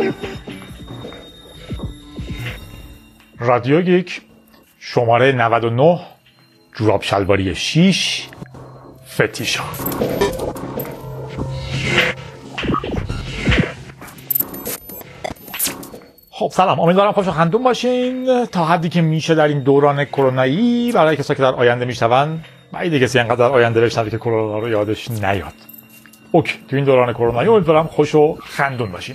رادیو گیک شماره 99 جوراب شلواری 6 فتیشا. خب سلام، امیدوارم خوش و خندون باشین تا حدی که میشه در این دوران کرونایی. برای کسایی که در آینده میشنون، بعید کسی انقدر در آینده بشنوه که کرونا رو یادش نیاد. اوکی، تو این دوران کرونایی امیدوارم خوش و خندون باشین.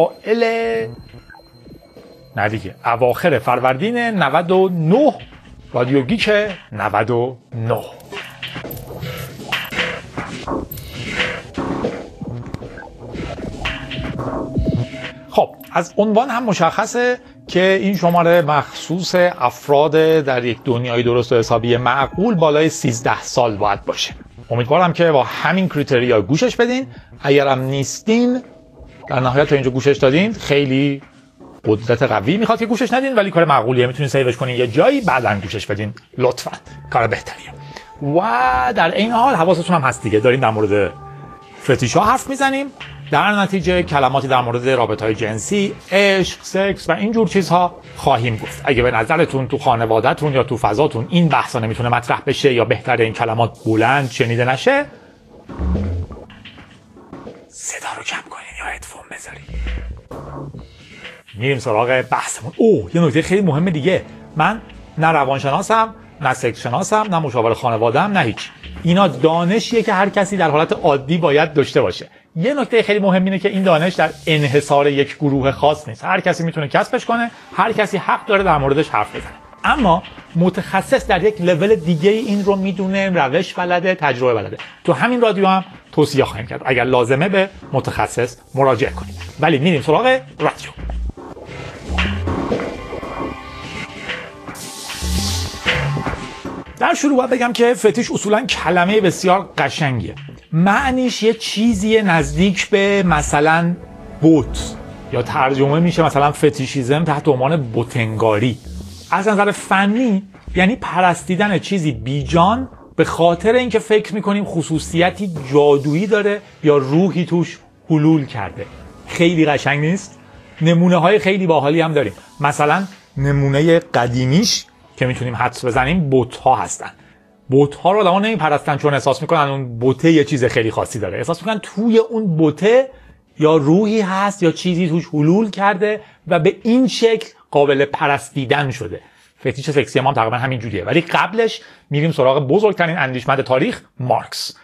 اواخر فروردین 99 رادیو گیک 99. خب از عنوان هم مشخصه که این شماره مخصوص افراد در یک دنیای درست و حسابی معقول بالای 13 سال باید باشه. امیدوارم که با همین کریتریا گوشش بدین. اگرم نیستین، در نهایت تا اینجا گوشش دادین، خیلی قدرت قوی میخواد که گوشش ندین، ولی کار معقولیه، میتونین سیوش کنین یه جایی بعداً گوشش بدین، لطفاً کار بهتریه. و در این حال حواستون هم هست دیگه، داریم در مورد فتیش‌ها حرف میزنیم، در نتیجه کلماتی در مورد رابطه‌های جنسی، عشق، سکس و اینجور چیزها خواهیم گفت. اگه به نظرتون تو خانواده‌تون یا تو فضاتون این بحثا نمیتونه مطرح بشه یا بهتره این کلمات بلند شنیده نشه، صدا رو کم کنین یا هدفون بذارین. میریم سراغ بحثمون. یه نکته خیلی مهمه دیگه، من نه روانشناسم، نه سکس شناسم، نه مشاور خانواده‌ام، نه هیچ. اینا دانشیه که هر کسی در حالت عادی باید داشته باشه. یه نکته خیلی مهم اینه که این دانش در انحصار یک گروه خاص نیست. هر کسی میتونه کسبش کنه، هر کسی حق داره در موردش حرف بزنه. اما متخصص در یک لول دیگه این رو میدونه، روش بلده، تجربه بلده. تو همین رادیو هم توصیه خواهیم کرد اگر لازمه به متخصص مراجعه کنید. ولی میریم سراغ رادیو. در شروع باید بگم که فتیش اصولاً کلمه بسیار قشنگیه. معنیش یه چیزی نزدیک به مثلا بوت، یا ترجمه میشه مثلا فتیشیزم تحت عنوان بتنگاری. از نظر فنی یعنی پرستیدن چیزی بیجان به خاطر اینکه فکر میکنیم خصوصیتی جادویی داره یا روحی توش حلول کرده. خیلی قشنگ نیست؟ نمونه های خیلی باحالی هم داریم. مثلا نمونه قدیمیش که میتونیم حدس بزنیم بت‌ها هستن. بت‌ها رو آدم‌ها نمیپرستن چون احساس میکنن اون بته یه چیز خیلی خاصی داره. احساس میکنن توی اون بته یا روحی هست یا چیزی توش حلول کرده و به این شکل قابل پرستیدن شده. فتیش سکسی هم تقریبا همین جوریه. ولی قبلش میریم سراغ بزرگترین اندیشمند تاریخ، مارکس.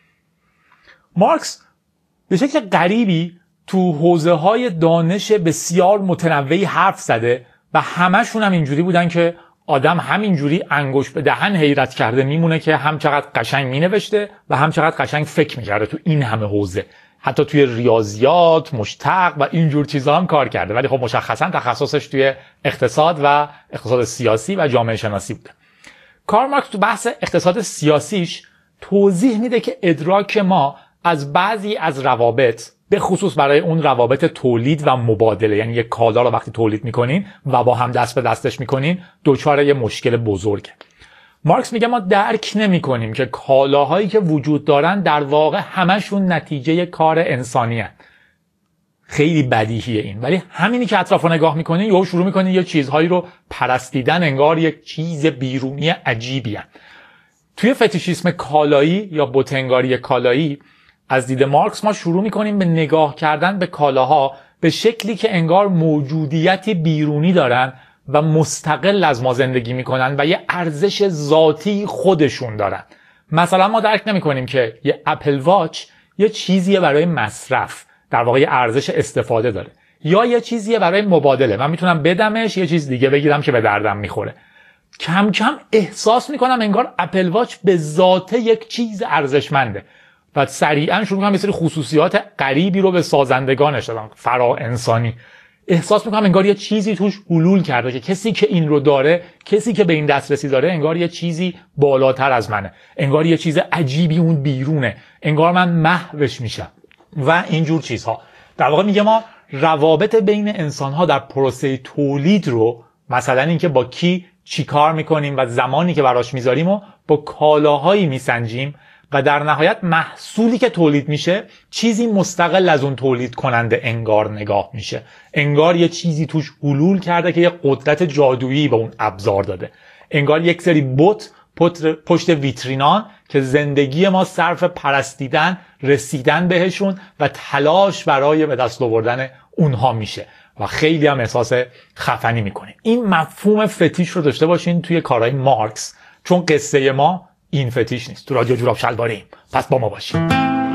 مارکس به شکل غریبی تو حوزه‌های دانش بسیار متنوعی حرف زده و همشون هم اینجوری بودن که آدم همینجوری انگشت به دهن حیرت کرده میمونه که هم چقدر قشنگ مینوشته و هم چقدر قشنگ فکر میکرده تو این همه حوزه. حتی توی ریاضیات، مشتق و اینجور چیزا هم کار کرده، ولی خب مشخصا تخصصش توی اقتصاد و اقتصاد سیاسی و جامعه شناسی بوده. کارل مارکس تو بحث اقتصاد سیاسیش توضیح میده که ادراک ما از بعضی از روابط، به خصوص برای اون روابط تولید و مبادله، یعنی یک کالا رو وقتی تولید میکنین و با هم دست به دستش میکنین، دچار یه مشکل بزرگه. مارکس میگه ما درک نمیکنیم که کالاهایی که وجود دارن در واقع همشون نتیجه کار انسانی هست. خیلی بدیهیه این، ولی همینی که اطراف رو نگاه میکنین یا شروع میکنین یه چیزهایی رو پرستیدن انگار یک چیز بیرونی عجیبی هست. توی فتیشیسم کالایی یا بتنگاری کالایی از دید مارکس ما شروع میکنیم به نگاه کردن به کالاها به شکلی که انگار موجودیتی بیرونی دارن و مستقل از ما زندگی میکنن و یه ارزش ذاتی خودشون دارن. مثلا ما درک نمیکنیم که یه اپل واچ یه چیزیه برای مصرف، در واقع یه ارزش استفاده داره، یا یه چیزیه برای مبادله، من میتونم بدمش یه چیز دیگه بگیرم که به دردم میخوره. کم کم احساس میکنم انگار اپل واچ به ذات یک چیز ارزشمنده و سریعا شروع کنم یه سری خصوصیات غریبی رو به سازندگانش دادم، فرا انسانی. احساس میکنم انگار یه چیزی توش حلول کرده که کسی که این رو داره، کسی که به این دسترسی داره، انگار یه چیزی بالاتر از منه، انگار یه چیز عجیبی اون بیرونه، انگار من محوش میشم و اینجور چیزها. در واقع میگه ما روابط بین انسانها در پروسه تولید رو، مثلا اینکه با کی چی کار میکنیم و زمانی که براش میذاریم و با کالاهایی میسنجیم و در نهایت محصولی که تولید میشه چیزی مستقل از اون تولید کننده انگار نگاه میشه. انگار یه چیزی توش حلول کرده که یه قدرت جادویی به اون ابزار داده. انگار یک سری بت پشت ویترینان که زندگی ما صرف پرستیدن، رسیدن بهشون و تلاش برای به دست آوردن اونها میشه و خیلی هم احساس خفنی میکنه. این مفهوم فتیش رو داشته باشین توی کارهای مارکس، چون قصه ما این فتیش نیست. تو رادیو جوراب شلواریم، پس با ما باشین.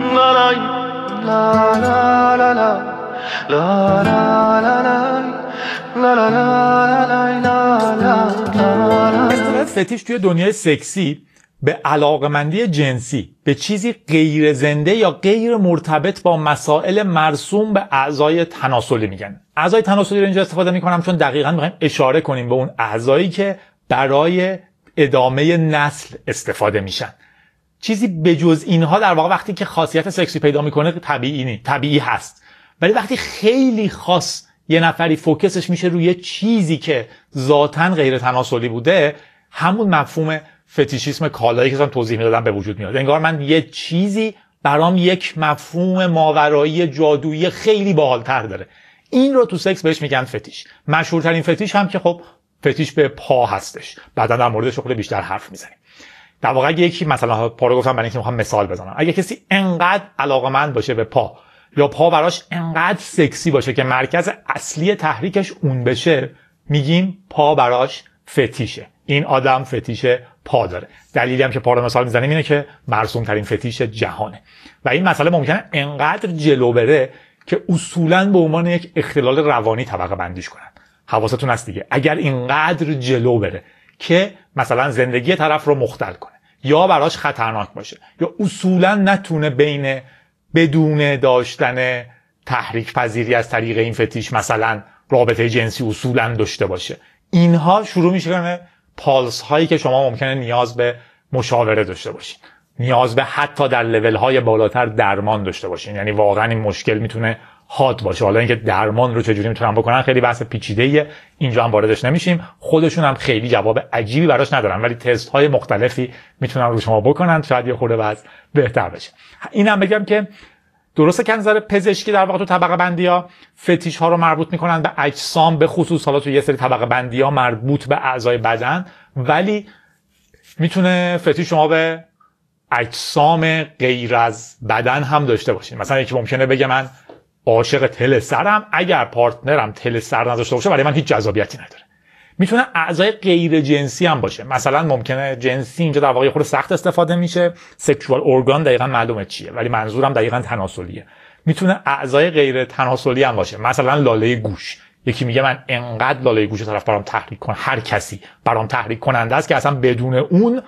فتیش توی دنیای سکسی به علاقمندی جنسی به چیزی غیر زنده یا غیر مرتبط با مسائل مرسوم به اعضای تناسلی میگن. اعضای تناسلی رو اینجا استفاده میکنم چون دقیقاً میخوایم اشاره کنیم به اون اعضایی که برای ادامه نسل استفاده میشن. چیزی بجز اینها در واقع وقتی که خاصیت سکسی پیدا میکنه طبیعی هست، ولی وقتی خیلی خاص یه نفری فوکسش میشه روی چیزی که ذاتاً غیر تناسلی بوده، همون مفهوم فتیشیسم کالایی که توضیح میدادم به وجود میاد. انگار من یه چیزی برام یک مفهوم ماورایی جادویی خیلی باحال‌تر داره. این رو تو سکس بهش میگن فتیش. مشهورترین فتیش هم که خب فتیش به پا هستش. بعدا در موردش خود بیشتر حرف میزنیم. در واقع اگه یکی مثلا پا رو گفتم برای اینکه میخوام مثال بزنم، اگه کسی انقدر علاقه‌مند باشه به پا یا پا براش انقدر سکسی باشه که مرکز اصلی تحریکش اون بشه، میگیم پا براش فتیشه. این آدم فتیش پا داره. دلیلی هم که پا رو مثال میزنیم اینه که مرسوم ترین فتیش جهانه و این مسئله ممکنه انقدر جلو بره که اصولاً به عنوان یک اختلال روانی طبقه بندیش کنن. حواستون هست دیگه، اگر اینقدر جلو بره که مثلا زندگی طرف رو مختل کنه یا براش خطرناک باشه یا اصولاً نتونه بین بدون داشتن تحریک پذیری از طریق این فتیش مثلا رابطه جنسی اصولاً داشته باشه، اینها شروع میشه کنه پالس هایی که شما ممکنه نیاز به مشاوره داشته باشین، نیاز به حتی در لول های بالاتر درمان داشته باشین. یعنی واقعا این مشکل میتونه حاد باشه. حالا اینکه درمان رو چجوری میتونن بکنن خیلی بحث پیچیده‌ایه، اینجا هم واردش نمیشیم. خودشون هم خیلی جواب عجیبی براش ندارن، ولی تست های مختلفی میتونن رو شما بکنن، شاید یه خورده وضع بهتر بشه. اینم بگم که درسته که نظر پزشکی در واقع تو طبقه بندی‌ها فتیش ها رو مربوط میکنن به اجسام، به خصوص حالا تو یه سری طبقه بندی‌ها مربوط به اعضای بدن، ولی میتونه فتیش شما به اجسام غیر از بدن هم داشته باشین. مثلا یکی ممکنه بگه من عاشق تل سرم، اگر پارتنرم تل سر نداشته باشه برای من هیچ جذابیتی نداره. میتونه اعضای غیر جنسی هم باشه. مثلا ممکنه جنسی اینجا در واقع خود سخت استفاده میشه، سکشوال ارگان دقیقاً معلومه چیه، ولی منظورم دقیقاً تناسلیه. میتونه اعضای غیر تناسلی هم باشه، مثلا لاله گوش. یکی میگه من انقدر لاله گوش طرف برام تحریک کنه، هر کسی برام تحریک کننده است که اصلا بدون اون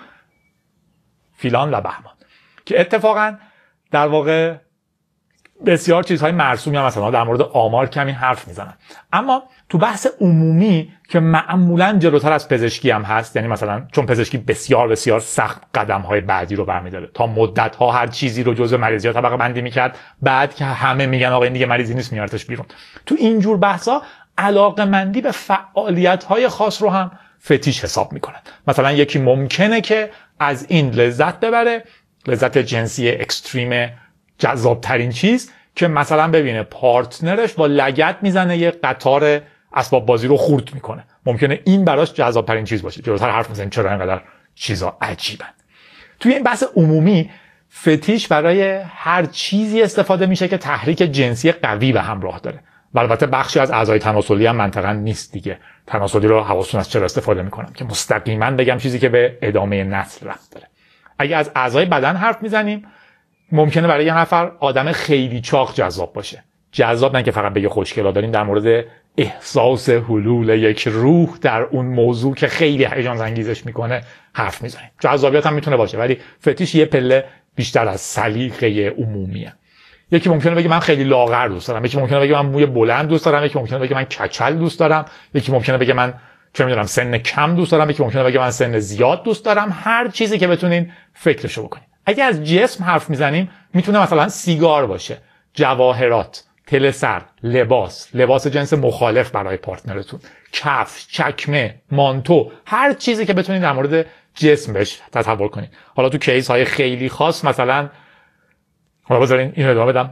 فیلان و بهمان. که اتفاقاً در واقع بسیار چیزهای مرسومی هم مثلا در مورد آمار کمی حرف میزنن. اما تو بحث عمومی که معمولاً جلوتر از پزشکی هم هست، یعنی مثلا چون پزشکی بسیار بسیار سخت قدم‌های بعدی رو برمی‌داره، تا مدت‌ها هر چیزی رو جزء مریضی‌ها طبقه بندی می‌کرد، بعد که همه میگن آقا این دیگه مریضی نیست میارتش بیرون. تو اینجور بحثا علاقه‌مندی به فعالیت‌های خاص رو هم فتیش حساب می‌کنن. مثلا یکی ممکنه که از این لذت ببره، لذت جنسی اکستریم، جذاب‌ترین چیز که مثلا ببینه پارتنرش با لگد میزنه یه قطار اسباب بازی رو خورد میکنه. ممکنه این براش جذاب‌ترین چیز باشه. جلوتر حرف میزنیم چرا اینقدر چیزا عجیبن. توی این بحث عمومی فتیش برای هر چیزی استفاده میشه که تحریک جنسی قوی به همراه داره. و البته بخشی از اعضای تناسلی هم منطقاً نیست دیگه. تناسلی رو حواستون از چرا استفاده میکنم که مستقیما بگم چیزی که به ادامه نسل ربط داره. اگه از اعضای بدن حرف میزنیم، ممکنه برای یه نفر آدم خیلی چاق جذاب باشه. جذاب نه که فقط بگه خوشگلا، داریم در مورد احساس حلول یک روح در اون موضوع که خیلی هیجان انگیزش میکنه حرف میزنیم. جذابیت هم میتونه باشه، ولی فتیش یه پله بیشتر از سلیقه عمومیه. یکی ممکنه بگه من خیلی لاغر دوست دارم، یکی ممکنه بگه من موی بلند دوست دارم، یکی ممکنه بگه من کچل دوست دارم، یکی ممکنه بگه من چه میدونم سن کم دوست دارم، یکی ممکنه بگه من سن زیاد دوست دارم. هر چیزی که بتونین فکرشو بکنین. اگه از جسم حرف میزنیم، میتونه مثلا سیگار باشه، جواهرات، تل سر، لباس جنس مخالف برای پارتنرتون، کفش، چکمه، مانتو، هر چیزی که بتونید در مورد جسم بهش تصور کنید. حالا تو کیس های خیلی خاص مثلا حالا بذارین اینو ادامه بدم،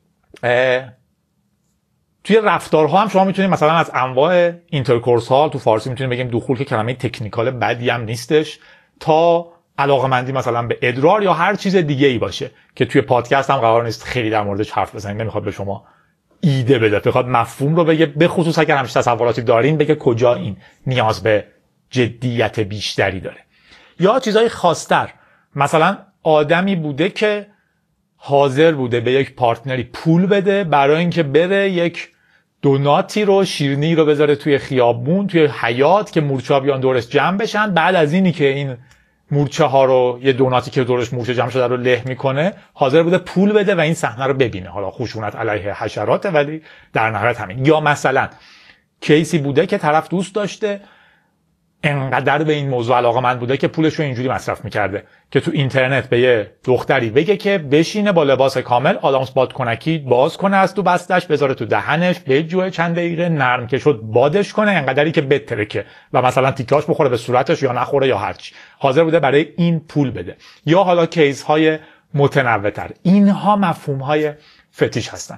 توی رفتارها هم شما میتونید مثلا از انواع اینترکورس ها، تو فارسی میتونیم بگیم دخول که کلمه تکنیکال بدی هم نیستش، تا علاقمندی مثلا به ادرار یا هر چیز دیگه ای باشه که توی پادکست هم قرار نیست خیلی در موردش حرف بزنیم، نمیخواد به شما ایده بده، بخواد مفهوم رو بگه، به خصوص اگر همش تصوراتی دارین بگه کجا این نیاز به جدیت بیشتری داره. یا چیزای خاص‌تر، مثلا آدمی بوده که حاضر بوده به یک پارتنری پول بده برای اینکه بره یک دوناتی رو، شیرینی رو بذاره توی خیابون، توی حیاط که مورچه‌ها بیان دورش جمع بشن. بعد از اینی که این مورچه ها رو، یه دوناتی که دورش مورچه جمع شده رو له میکنه، حاضر بوده پول بده و این صحنه رو ببینه. حالا خشونت علیه حشراته ولی در نهایت همین. یا مثلا کیسی بوده که طرف دوست داشته، انقدر به این موضوع علاقه‌مند بوده که پولش رو اینجوری مصرف میکرده که تو اینترنت به یه دختری بگه که بشینه با لباس کامل آدامس بادکنکی باز کنه از تو بستش، بذاره تو دهنش، بجوه چند دقیقه، نرم که شد بادش کنه انقدری که بترکه و مثلا تیکاش بخوره به صورتش یا نخوره یا هرچی. حاضر بوده برای این پول بده. یا حالا کیس های متنوع‌تر. اینها مفهوم های فتیش هستن.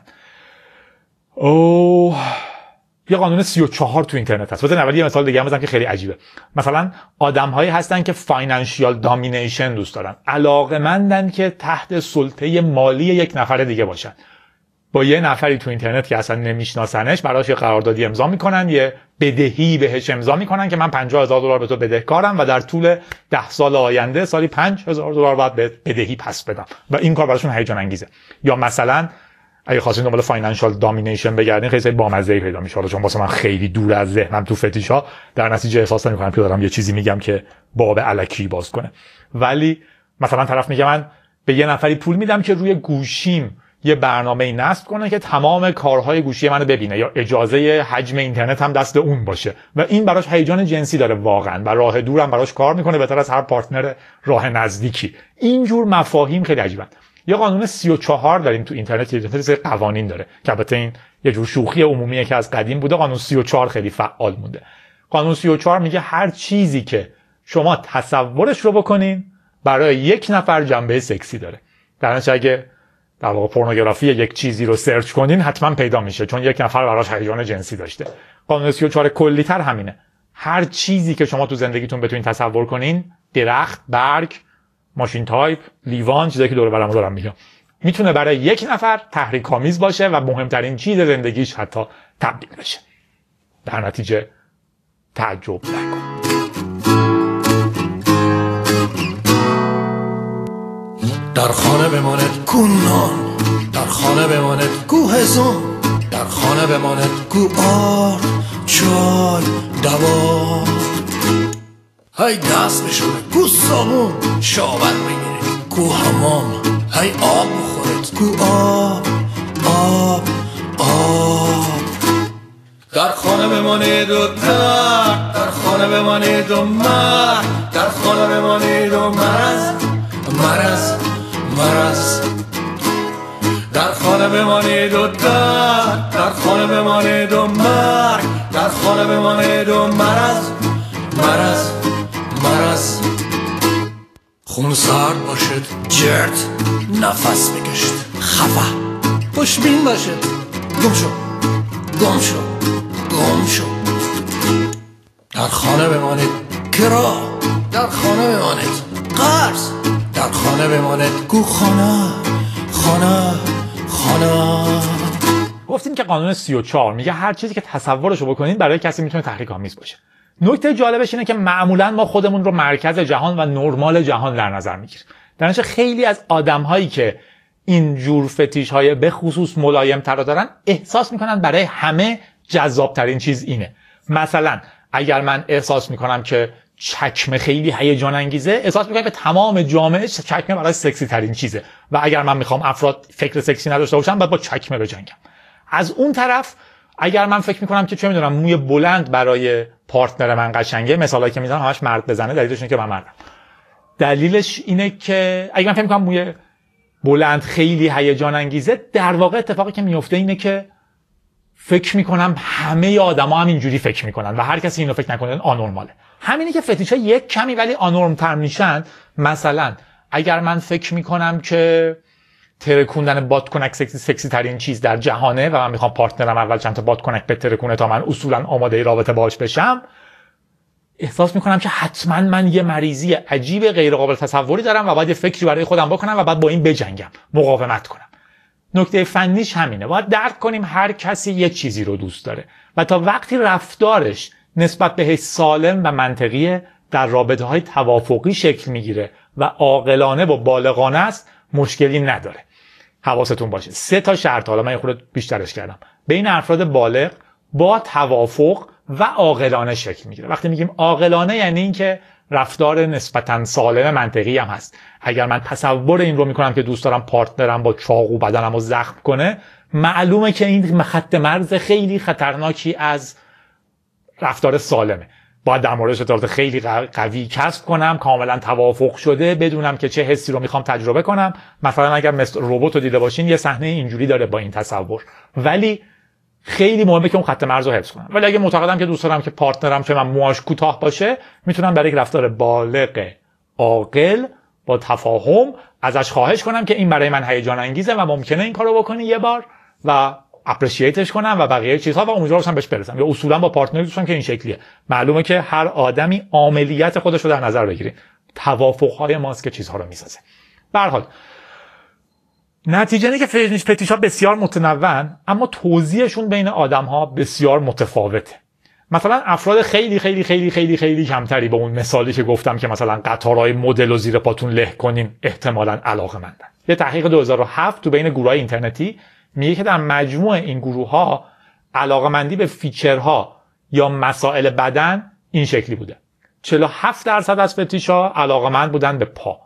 یه قانون 34 تو اینترنت هست. بذارین اول یه مثال دیگه هم بزنم که خیلی عجیبه. مثلا آدم‌هایی هستن که فاینانشیال دامینیشن دوست دارن. علاقه‌مندن که تحت سلطه مالی یک نفر دیگه باشن. با یه نفری تو اینترنت که اصلا نمیشناسنش براش یه قراردادی امضا میکنن، یه بدهی بهش امضا میکنن که من $50,000 به تو بدهکارم و در طول 10 سال آینده سالی $5,000 باید بدهی پس بدم و این کار براشون هیجان انگیزه. یا مثلا اگه خواستین دنبال فاینانشال دامینیشن بگردین خیلی بامزه‌ای پیدا میشه. حالا چون واسه من خیلی دور از ذهنم تو فتیش‌ها، در نتیجه احساس نمی‌کنم که دارم یه چیزی میگم که باب الکی باز کنه. ولی مثلا طرف میگه من به یه نفری پول میدم که روی گوشیم یه برنامه‌ای نصب کنه که تمام کارهای گوشی منو ببینه، یا اجازه حجم اینترنت هم دست اون باشه و این براش هیجان جنسی داره واقعا و راه دورم براش کار میکنه بهتر از هر پارتنر راه نزدیکی. اینجور مفاهیم خیلی عجیبن. یا قانون 34 داریم تو اینترنت که قوانین داره که البته این یه جور شوخی عمومیه که از قدیم بوده. قانون 34 خیلی فعال مونده. قانون 34 میگه هر چیزی که شما تصورش رو بکنین برای یک نفر جنبه سکسی داره. در نتیجه اگه در واقع پورنوگرافی یک چیزی رو سرچ کنین حتما پیدا میشه چون یک نفر براش هیجان جنسی داشته. قانون 34 کلی‌تر همینه. هر چیزی که شما تو زندگیتون بتونین تصور کنین، درخت، برگ، ماشین تایپ، لیوان، چیزایی که دور برم دارم میگم، میتونه برای یک نفر تحریک‌آمیز باشه و مهمترین چیز زندگیش حتی تبدیل بشه. در نتیجه تعجب نکن. در خانه بماند کونان، در خانه بماند کو هزون، در خانه بماند کو آرد چای دوا، های دست بشونه کو صابون، شاور بگیرید کو حمام، های آب بخورید کو آب آب آب. در خانه بمانید و درد، در خانه بمانید و مرد، در خانه بمانید و مرز مرز مرز. در خانه بمانید و درد، در خانه بمانید و مرگ، در خانه بمانید و مرز مرز مرز. خون سرد باشد، جرد نفس بکشید، خفه خوشبین باشد، گم شو گم شو گم شو. در خانه بمانید کرا، در خانه بمانید قرض، در خانه بمانید کو خانه خانه خانه. گفتیم که قانون 34 میگه هر چیزی که تصورشو بکنید برای کسی میتونه تحریک‌آمیز باشه. نکته جالبش اینه که معمولا ما خودمون رو مرکز جهان و نرمال جهان در نظر میگیریم. در نتیجه خیلی از آدم‌هایی که این جور فتیش‌های به خصوص ملایم‌تر رو دارن احساس میکنن برای همه جذاب‌ترین چیز اینه. مثلا اگر من احساس میکنم که چکمه خیلی هیجان انگیزه، احساس میکنم که تمام جامعه چکمه برای سکسی ترین چیزه و اگر من میخوام افراد فکر سکسی نداشته باشن باید با چکمه بجنگم. از اون طرف اگر من فکر میکنم که چه میدونم موی بلند برای پارتنر من قشنگه، مثالایی که میزنم همش مرد بزنه، دلیلش اینه که من مردم. دلیلش اینه که اگر من فکر میکنم موی بلند خیلی هیجان انگیزه، در واقع اتفاقی که میفته اینه که فکر میکنم همه آدما هم اینجوری فکر میکنن و هر کسی اینو فکر نکنه آنورماله. همینی که فتیش‌ها یک کمی ولی آنورم تر میشن. مثلا اگر من فکر میکنم که ترکوندن بادکنک سکسی ترین چیز در جهانه و من میخوام پارتنرم اول چند تا بادکنک بترکونه تا من اصولا آماده رابطه باهاش بشم، احساس میکنم که حتما من یه مریضی عجیب غیر قابل تصوری دارم و باید یه فکری برای خودم بکنم و بعد با این بجنگم، مقاومت کنم. نکته فنیش همینه. باید درک کنیم هر کسی یه چیزی رو دوست داره و تا وقتی رفتارش نسبت بهش سالم و منطقیه، در رابطه‌های توافقی شکل میگیره و عاقلانه و بالغانه است، مشکلی نداره. حواستون باشه 3 تا شرط، حالا من یه خورده بیشترش کردم، بین افراد بالغ با توافق و عاقلانه شکل میگیره. وقتی میگیم عاقلانه یعنی این که رفتار نسبتاً سالم منطقی هم هست. اگر من تصور این رو میکنم که دوست دارم پارتنرم با چاقو بدنمو زخم کنه، معلومه که این خط مرز خیلی خطرناکی از رفتار سالمه. باید در موردش اطلاعات خیلی قوی کسب کنم، کاملا توافق شده، بدونم که چه حسی رو میخوام تجربه کنم. مثلا اگر مثل ربات رو دیده باشین یه صحنه اینجوری داره با این تصور، ولی خیلی مهمه که اون خط مرز رو حفظ کنم. ولی اگه معتقدم که دوست دارم که پارتنرم که من موهاش کوتاه باشه، میتونم برای یک رفتار بالغ عاقل با تفاهم ازش خواهش کنم که این برای من هیجان انگیزه و ممکنه این کارو بکنی یه بار و اپریشیتش کنم و بقیه چیزها و امیدوارم باشم بهش برسم. یا اصولا با پارتنری دوستم که این شکلیه. معلومه که هر آدمی عاملیت خودش رو در نظر بگیره. توافق‌های ماست که چیزها رو میسازه. به هر حال نتیجه اینه که فتیش‌ها بسیار متنوعن، اما توزیعشون بین آدم‌ها بسیار متفاوته. مثلا افراد خیلی خیلی خیلی خیلی خیلی کمتری به اون مثالی که گفتم که مثلا قطارهای مدل و زیر پاتون له کنیم احتمالاً علاقه‌مندن. یه تحقیق 2007 تو بین گروه‌های اینترنتی میگه که در مجموع این گروه‌ها علاقه‌مندی به فیچرها یا مسائل بدن این شکلی بوده. 47% از فتیش‌ها علاقه‌مند بودن به پا.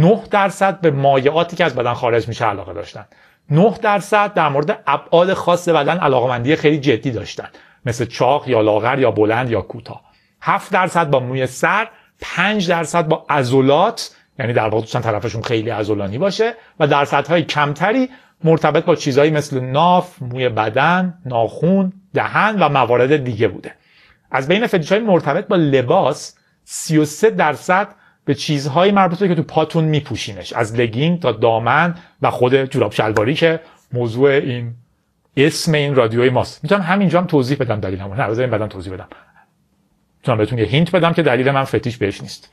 9% به مایعاتی که از بدن خارج میشه علاقه داشتن. 9% در مورد ابعاد خاص بدن علاقه‌مندی خیلی جدی داشتن، مثل چاق یا لاغر یا بلند یا کوتاه. 7% با موی سر، 5% با عضلات، یعنی در واقع دوستان طرفشون خیلی عضلانی باشه، و درصدهای کمتری مرتبط با چیزایی مثل ناف، موی بدن، ناخن، دهن و موارد دیگه بوده. از بین فتیش‌های مرتبط با لباس 33% به چیزهایی مربوطه که تو پاتون میپوشینش، از لگینگ تا دامن و خود جوراب شلواری که موضوع این اسم این رادیوی ماست. میتونم همینجا هم توضیح بدم دلیلمو، نه بذارین بعداً توضیح بدم. میتونم بهتون یه هینت بدم که دلیل من فتیش بهش نیست.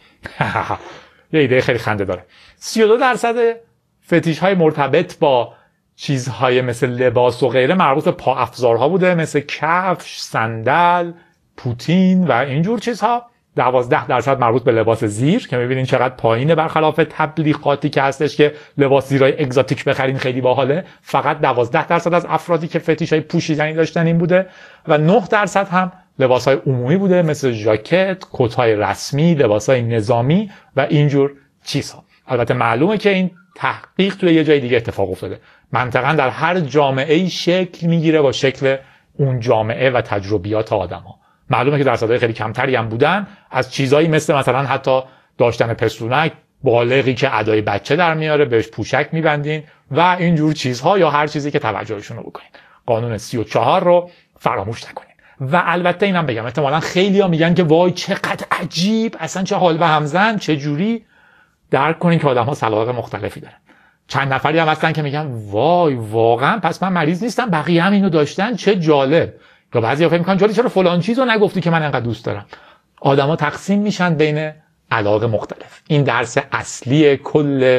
یه ایده خیلی خنده داره. 32% فتیش های مرتبط با چیزهای مثل لباس و غیره مربوط به پا افزارها بوده، مثل کفش، صندل، پوتین و اینجور چیزها. 12% مربوط به لباس زیر که میبینین چقدر پایینه، برخلاف تبلیغاتی که هستش که لباس زیرای اگزاتیک بخرین خیلی باحاله. فقط 12% از افرادی که فتیش‌های پوشیدنی داشتن این بوده و 9% هم لباس‌های عمومی بوده، مثل ژاکت، کت‌های رسمی، لباس‌های نظامی و اینجور چیزها. البته معلومه که این تحقیق توی یه جای دیگه اتفاق افتاده. منطقاً در هر جامعه‌ای شکل میگیره با شکل اون جامعه و تجربیات آدم‌ها. معلومه که درصدهای خیلی کمتری هم بودن از چیزایی مثلا حتی داشتن پستونک، بالغی که ادای بچه در میاره بهش پوشک میبندین و اینجور چیزها، یا هر چیزی که توجهشون رو بکنین. قانون 34 رو فراموش نکنین. و البته اینم بگم احتمالاً خیلی‌ها میگن که وای چقدر عجیب، اصلا چه حال به همزن، چه جوری. درک کنین که آدم‌ها سلیقه مختلفی دارن. چند نفری هم هستن که میگن وای واقعا پس من مریض نیستم، بقیه هم اینو داشتن، چه جالب. یا بعضیا فکر می‌کنن چرا فلان چیزو نگفتی که من انقدر دوست دارم. آدما تقسیم میشن بین علاقه مختلف. این درس اصلی کل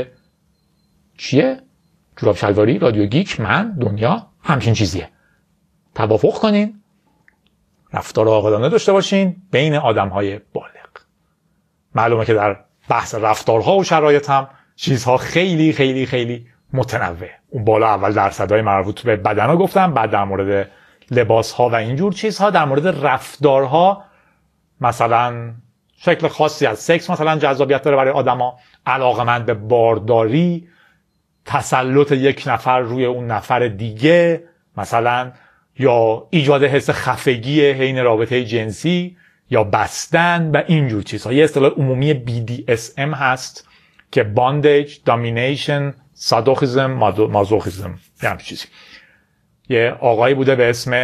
چیه؟ جوراب شلواری، رادیو گیک، من، دنیا همچین چیزیه. توافق کنین، رفتار عاقلانه داشته باشین بین آدم‌های بالغ. معلومه که در بحث رفتارها و شرایط هم چیزها خیلی خیلی خیلی متنوع. اون بالا اول درصدهای مربوط به بدن رو گفتم، بعد در مورد لباس‌ها و اینجور چیزها. در مورد رفتارها مثلا شکل خاصی از سکس مثلا جذابیت داره برای آدما، علاقه‌مند به بارداری، تسلط یک نفر روی اون نفر دیگه مثلا، یا ایجاد حس خفگی حین رابطه جنسی، یا بستن و اینجور چیزها. یه اصطلاح عمومی BDSM هست که باندیج، دامینیشن، سادوخیزم، مازوخیزم، یه همچین چیزی. یه آقایی بوده به اسم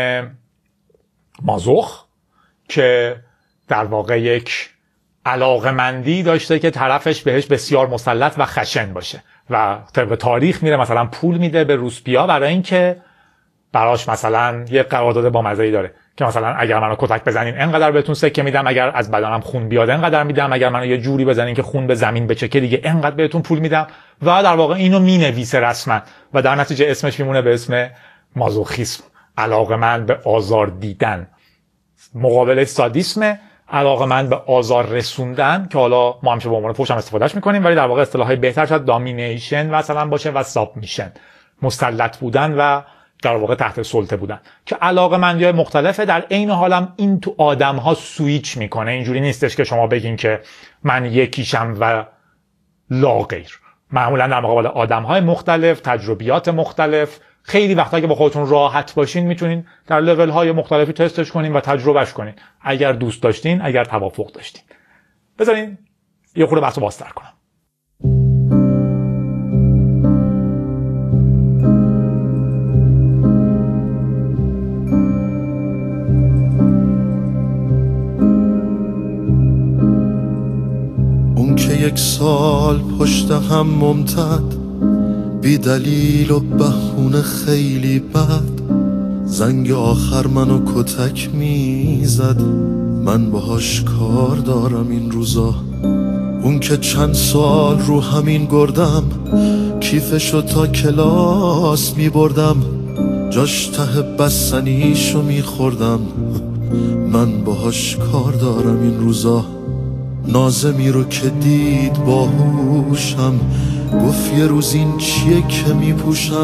مازوخ که در واقع یک علاقمندی داشته که طرفش بهش بسیار مسلط و خشن باشه و طبق تاریخ میره مثلا پول میده به روسپیا برای اینکه براش مثلا یه قرارداد با مزه‌ای داره که مثلا اگر منو کتک بزنین انقدر بهتون سکه میدم، اگر از بدنم خون بیاد انقدر میدم، اگر منو یه جوری بزنین که خون به زمین بچکه دیگه انقدر بهتون پول میدم و در واقع اینو مینویسه رسما و در نتیجه اسمش میمونه به اسم مازوخیسم، علاقمند به آزار دیدن. مقابل سادیسم، علاقمند به آزار رسوندن که حالا ما همیشه به عنوان فحش هم استفادهش میکنیم، ولی در واقع اصطلاحای بهتر شاید دامینیشن مثلا باشه و سابمیشن، مسلط بودن و در واقع تحت سلطه بودن، که علاقمندی‌های مختلفه. در عین حالم این تو آدم‌ها سویچ میکنه. اینجوری نیستش که شما بگین که من یکیشم و لا غیر. معمولا در مقابل آدم‌های مختلف، تجربیات مختلف، خیلی وقتا که با خودتون راحت باشین میتونین در لول‌های مختلفی تستش کنین و تجربهش کنین اگر دوست داشتین، اگر توافق داشتین. بذارین یه خورده بحثو بازتر کنم. اون که یک سال پشت هم ممتد، بی دلیل و بهونه خیلی بد، زنگ آخر منو کتک میزد، من باهاش کار دارم این روزا. اون که چند سال رو همین گردم، کیفشو تا کلاس میبردم، جاش ته بستنیشو میخوردم، من باهاش کار دارم این روزا. نازمی رو که دید باهوشم، گفت یه روز این چیه که میپوشم،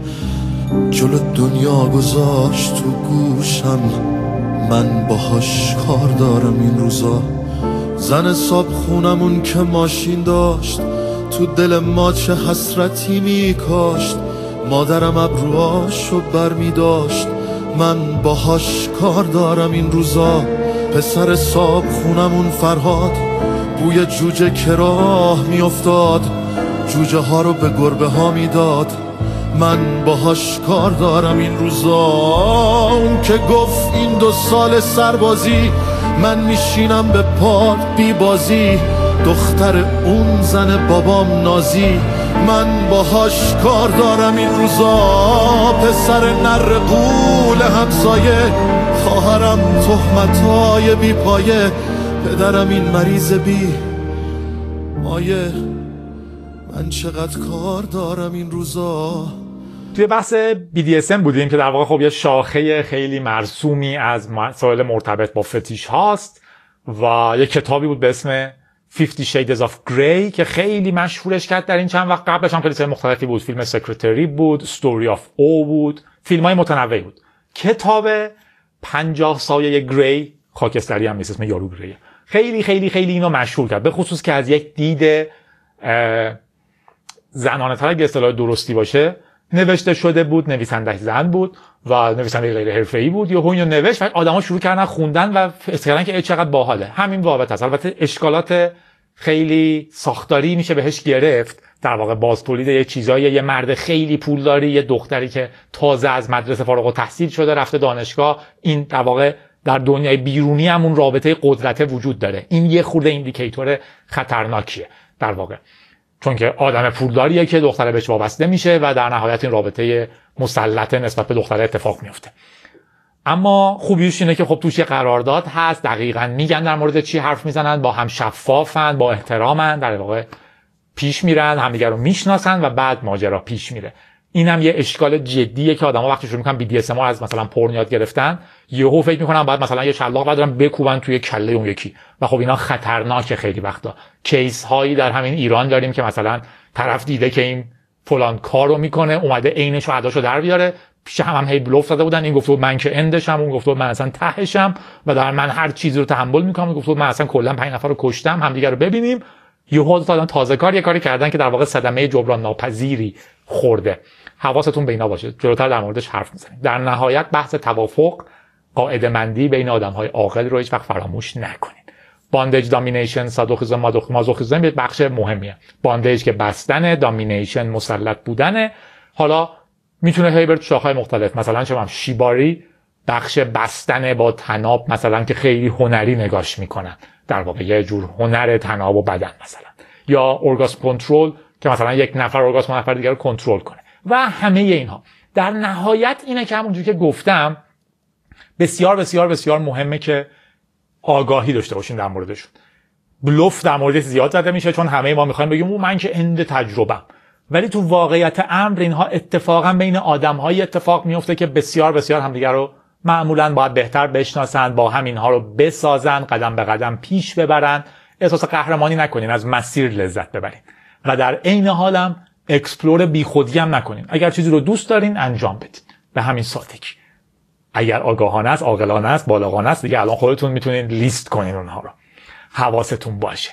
جلو دنیا گذاشت تو گوشم، من باهاش کار دارم این روزا. زن صاحب خونمون که ماشین داشت، تو دل ما چه حسرتی میکاشت، مادرم ابروهاشو بر میداشت، من باهاش کار دارم این روزا. پسر صاحب خونمون فرهاد، بوی جوجه که راه میافتاد، جوجه ها رو به گربه ها میداد، من باهاش کار دارم این روزا. اون که گفت این 2 سال سربازی، من میشینم به پات بی بازی، دختر اون زن بابام نازی، من باهاش کار دارم این روزا. پسر نر قول همسایه، خواهرم تهمتای بی پایه، پدرم این مریض بی مایه، من چقدر کار دارم این روزا. توی بحث BDSM بودیم که در واقع خب یه شاخه خیلی مرسومی از مسائل مرتبط با فتیش هاست و یه کتابی بود به اسم 50 Shades of Grey که خیلی مشهورش کرد در این چند وقت. قبلش هم خیلی چیز مختلفی بود، فیلم سکرتری بود، Story of O بود، فیلم‌های متنوعی بود. کتاب 50 سایه گری، خاکستری هم نیست، اسم یارو گریه، خیلی خیلی خیلی اینو مشهور کرد، به خصوص که از یک دید زنانه تر اگه اصطلاح درستی باشه نوشته شده بود. نویسندش زن بود و نویسنده غیر حرفه‌ای بود. یهو اینو نوشت و آدما شروع کردن خوندن و فکر کردن که چقدر باحاله. همین بابت است. البته اشکالات خیلی ساختاری میشه بهش گرفت، در واقع بازتولید یه چیزایی، یه مرد خیلی پولداری، یه دختری که تازه از مدرسه فارغ التحصیل شده رفته دانشگاه، این در واقع در دنیای بیرونی همون رابطه قدرت وجود داره. این یه خورده ایندیکیتور خطرناکیه در واقع، چون که آدم پولداریه که دختره بهش وابسته میشه و در نهایت این رابطه مسلطه نسبت به دختره اتفاق میفته. اما خوبیش اینه که خب توش یه قرارداد هست، دقیقاً میگن در مورد چی حرف میزنن، با هم شفافن، با احترامن، در واقع پیش میرن، همدیگه رو میشناسن و بعد ماجرا پیش میره. اینم یه اشکال جدیه که آدما وقتی شروع میکنن BDSM از مثلا پورن یاد گرفتن، یهو فکر میکنن باید مثلا یه شلاق بدارن بکوبن توی کله اون یکی و خب اینا خطرناکه. خیلی وقتا کیس هایی در همین ایران داریم که مثلا طرف دیده که این فلان کارو میکنه، اومده عینش و اداشو در بیاره، پیش هم هی بلوف زده بودن، این گفته من که اندشم، اون گفته من اصلا تهشم و در من هر چیزی رو تحمل میکنم، گفته من اصلا کلا 5 نفر رو کشتم، همدیگه رو ببینیم. یهو دادن تازه کار یه کاری کردن که در واقع صدمه جبران ناپذیری خورده. حواستون به اینا باشه، جلوتر در موردش حرف میزنیم. در نهایت بحث توافق، قاعده مندی بین آدم‌های عاقل رو هیچ وقت فراموش نکنید. باندیج، دامینیشن، سادوخیزم، مازوخیزم یه بخش مهمیه. باندیج که بستنه، دامینیشن مسلط بودنه. حالا میتونه هی بره تو شاخه‌های مختلف، مثلا چه شیباری بخش بستن با تناب مثلا که خیلی هنری نگاش میکنن، در واقع یه جور هنر تناب و بدن مثلا، یا اورگاسم کنترل که مثلا یک نفر اورگاسم نفر دیگر رو کنترل کنه و همه اینها. در نهایت اینه که همونجوری که گفتم بسیار بسیار بسیار مهمه که آگاهی داشته باشین در موردشون. بلوف در موردش زیاد زده میشه چون همه ما میخوایم بگیم من که اند تجربم، ولی تو واقعیت امر اینها اتفاقا بین آدم‌های اتفاق میفته که بسیار بسیار همدیگر رو معمولاً باید بهتر بشناسن، با هم اینها رو بسازن، قدم به قدم پیش ببرن، احساس قهرمانی نکنین، از مسیر لذت ببرین و در عین حالم اکسپلور بیخودی هم نکنین. اگر چیزی رو دوست دارین انجام بدین، به همین سادگی. اگر آگاهانه است، عاقلانه است، بالغانه است، دیگه الان خودتون میتونین لیست کنین اونها رو. حواستون باشه.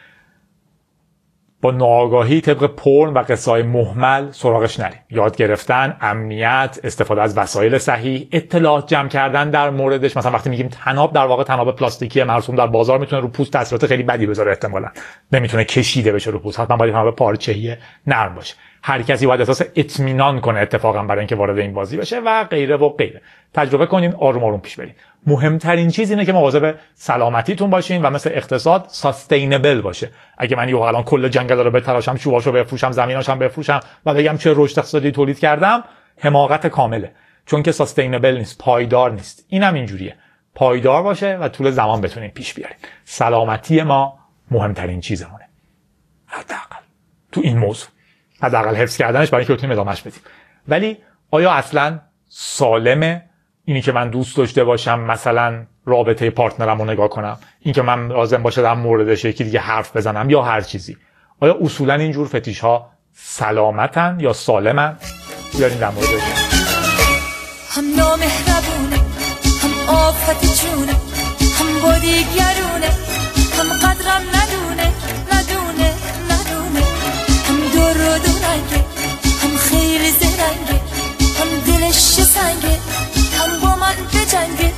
با ناآگاهی طبق پرن و قصه‌های مهمل سراغش نریم. یاد گرفتن، امنیت، استفاده از وسایل صحیح، اطلاعات جمع کردن در موردش. مثلا وقتی میگیم تناب، در واقع تناب پلاستیکی مرسوم در بازار میتونه رو پوست تاثیرات خیلی بدی بذاره، احتمالاً نمیتونه کشیده بشه رو پوست، حتما باید تناب پارچه‌ای نرم باشه. هر کسی باید احساس اطمینان کنه اتفاقا برای اینکه وارد این بازی بشه و غیره و غیره. تجربه کنین، آروم آروم پیش برین. مهمترین چیز اینه که مواظب سلامتیتون باشین و مثل اقتصاد ساستینبل باشه. اگه من الان کل جنگل رو بتراشم، چوباشو بفروشم، زمیناشم بفروشم و بگم چه رشد اقتصادی تولید کردم، حماقت کامله. چون که ساستینبل نیست، پایدار نیست. اینم اینجوریه. پایدار باشه و طول زمان بتونین پیش بیارین. سلامتی ما مهمترین چیزمونه. حداقل تو این موضوع. حداقل حفظ کردنش برای اینکه بتونیم ادامهش بدیم. ولی آیا اصلا سالمه اینی که من دوست داشته باشم مثلا رابطه پارتنرم رو نگاه کنم، این که من لازم باشه در موردش یکی دیگه حرف بزنم یا هر چیزی؟ آیا اصولا اینجور فتیش ها سلامتن یا سالمن؟ بیارین در موردش. هم نامهربونه، هم آفت جونه، هم با دیگرونه، هم قدرم ندونه هم دور و دورنگه، هم خیلی زرنگه، هم دلش سنگه، هم با من بجنگه.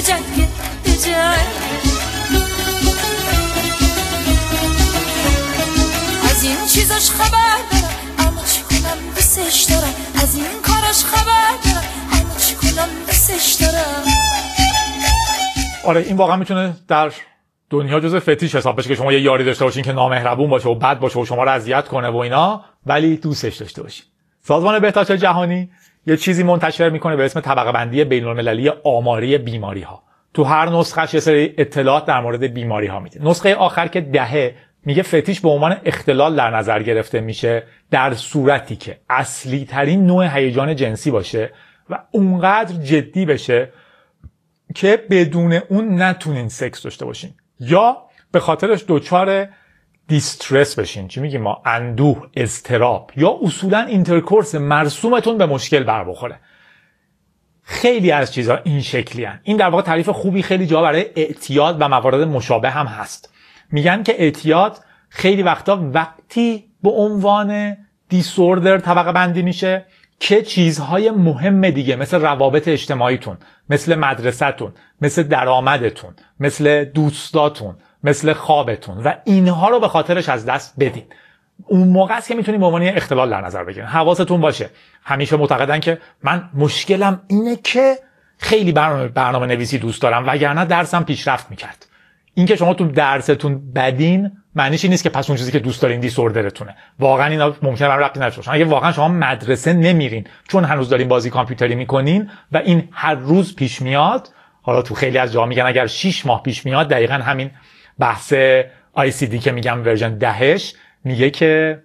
از این چیزاش خبر دارم اما چی کنم دوستش دارم، از این کاراش خبر دارم اما چی کنم دوستش دارم. آره این واقعا میتونه در دنیا جزء فتیش حساب بشه که شما یه یاری داشته باشین که نامهربون باشه و بد باشه و شما رو اذیت کنه و اینا، ولی دوستش داشته باشین. سازمان بهداشت جهانی یه چیزی منتشر میکنه به اسم طبقه بندی بین‌المللی آماری بیماری ها. تو هر نسخه‌اش یه سری اطلاعات در مورد بیماری ها میده. نسخه آخر که 10 میگه فتیش به عنوان اختلال در نظر گرفته میشه در صورتی که اصلی ترین نوع هیجان جنسی باشه و اونقدر جدی بشه که بدون اون نتونین سکس داشته باشین یا به خاطرش دچار دیسترس بشین، چی میگیم ما، اندوه، اضطراب، یا اصولا اینترکورس مرسومتون به مشکل بر بخوره. خیلی از چیزها این شکلی هن. این در واقع تعریف خوبی خیلی جا برای اعتیاد و موارد مشابه هم هست. میگن که اعتیاد خیلی وقتی به عنوان دیسوردر طبقه بندی میشه که چیزهای مهم دیگه مثل روابط اجتماعیتون، مثل مدرسه‌تون، مثل درآمدتون، مثل دوستاتون، مثل خوابتون و اینها رو به خاطرش از دست بدین. اون موقع است که میتونید به عنوان اختلال در نظر بگیرین. حواستون باشه. همیشه معتقدن که من مشکلم اینه که خیلی برنامه نویسی دوست دارم وگرنه درسم پیشرفت میکرد. این که شما تو درستون بدین معنیش این نیست که پس اون چیزی که دوست دارین دیسوردرتونه. واقعا اینا ممکنه برام ربطی نداشته باشه. اگه واقعا شما مدرسه نمیرین چون هنوز دارین بازی کامپیوتری میکنین و این هر روز پیش میاد، حالا تو خیلی از جاها میگن اگر 6 ماه پیش میاد، دقیقاً همین بحث ICD که میگم ورژن 10ش میگه که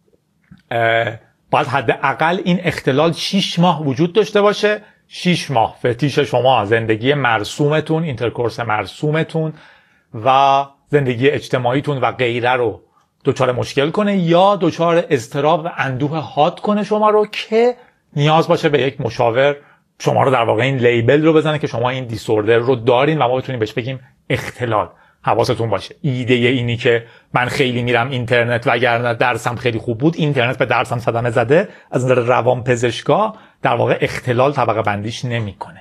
باید حداقل این اختلال 6 ماه وجود داشته باشه. 6 ماه فتیش شما زندگی مرسومتون، اینترکورس مرسومتون و زندگی اجتماعیتون و غیره رو دچار مشکل کنه یا دچار اضطراب و اندوه حاد کنه شما رو که نیاز باشه به یک مشاور شما رو در واقع این لیبل رو بزنه که شما این دیسوردر رو دارین و ما بتونیم بهش بگیم اختلال. حواستون باشه. ایده اینی که من خیلی میرم اینترنت وگرنه درسم خیلی خوب بود، اینترنت به درسم صدمه زده، از نظر روانپزشکا در واقع اختلال طبقه بندیش نمیکنه.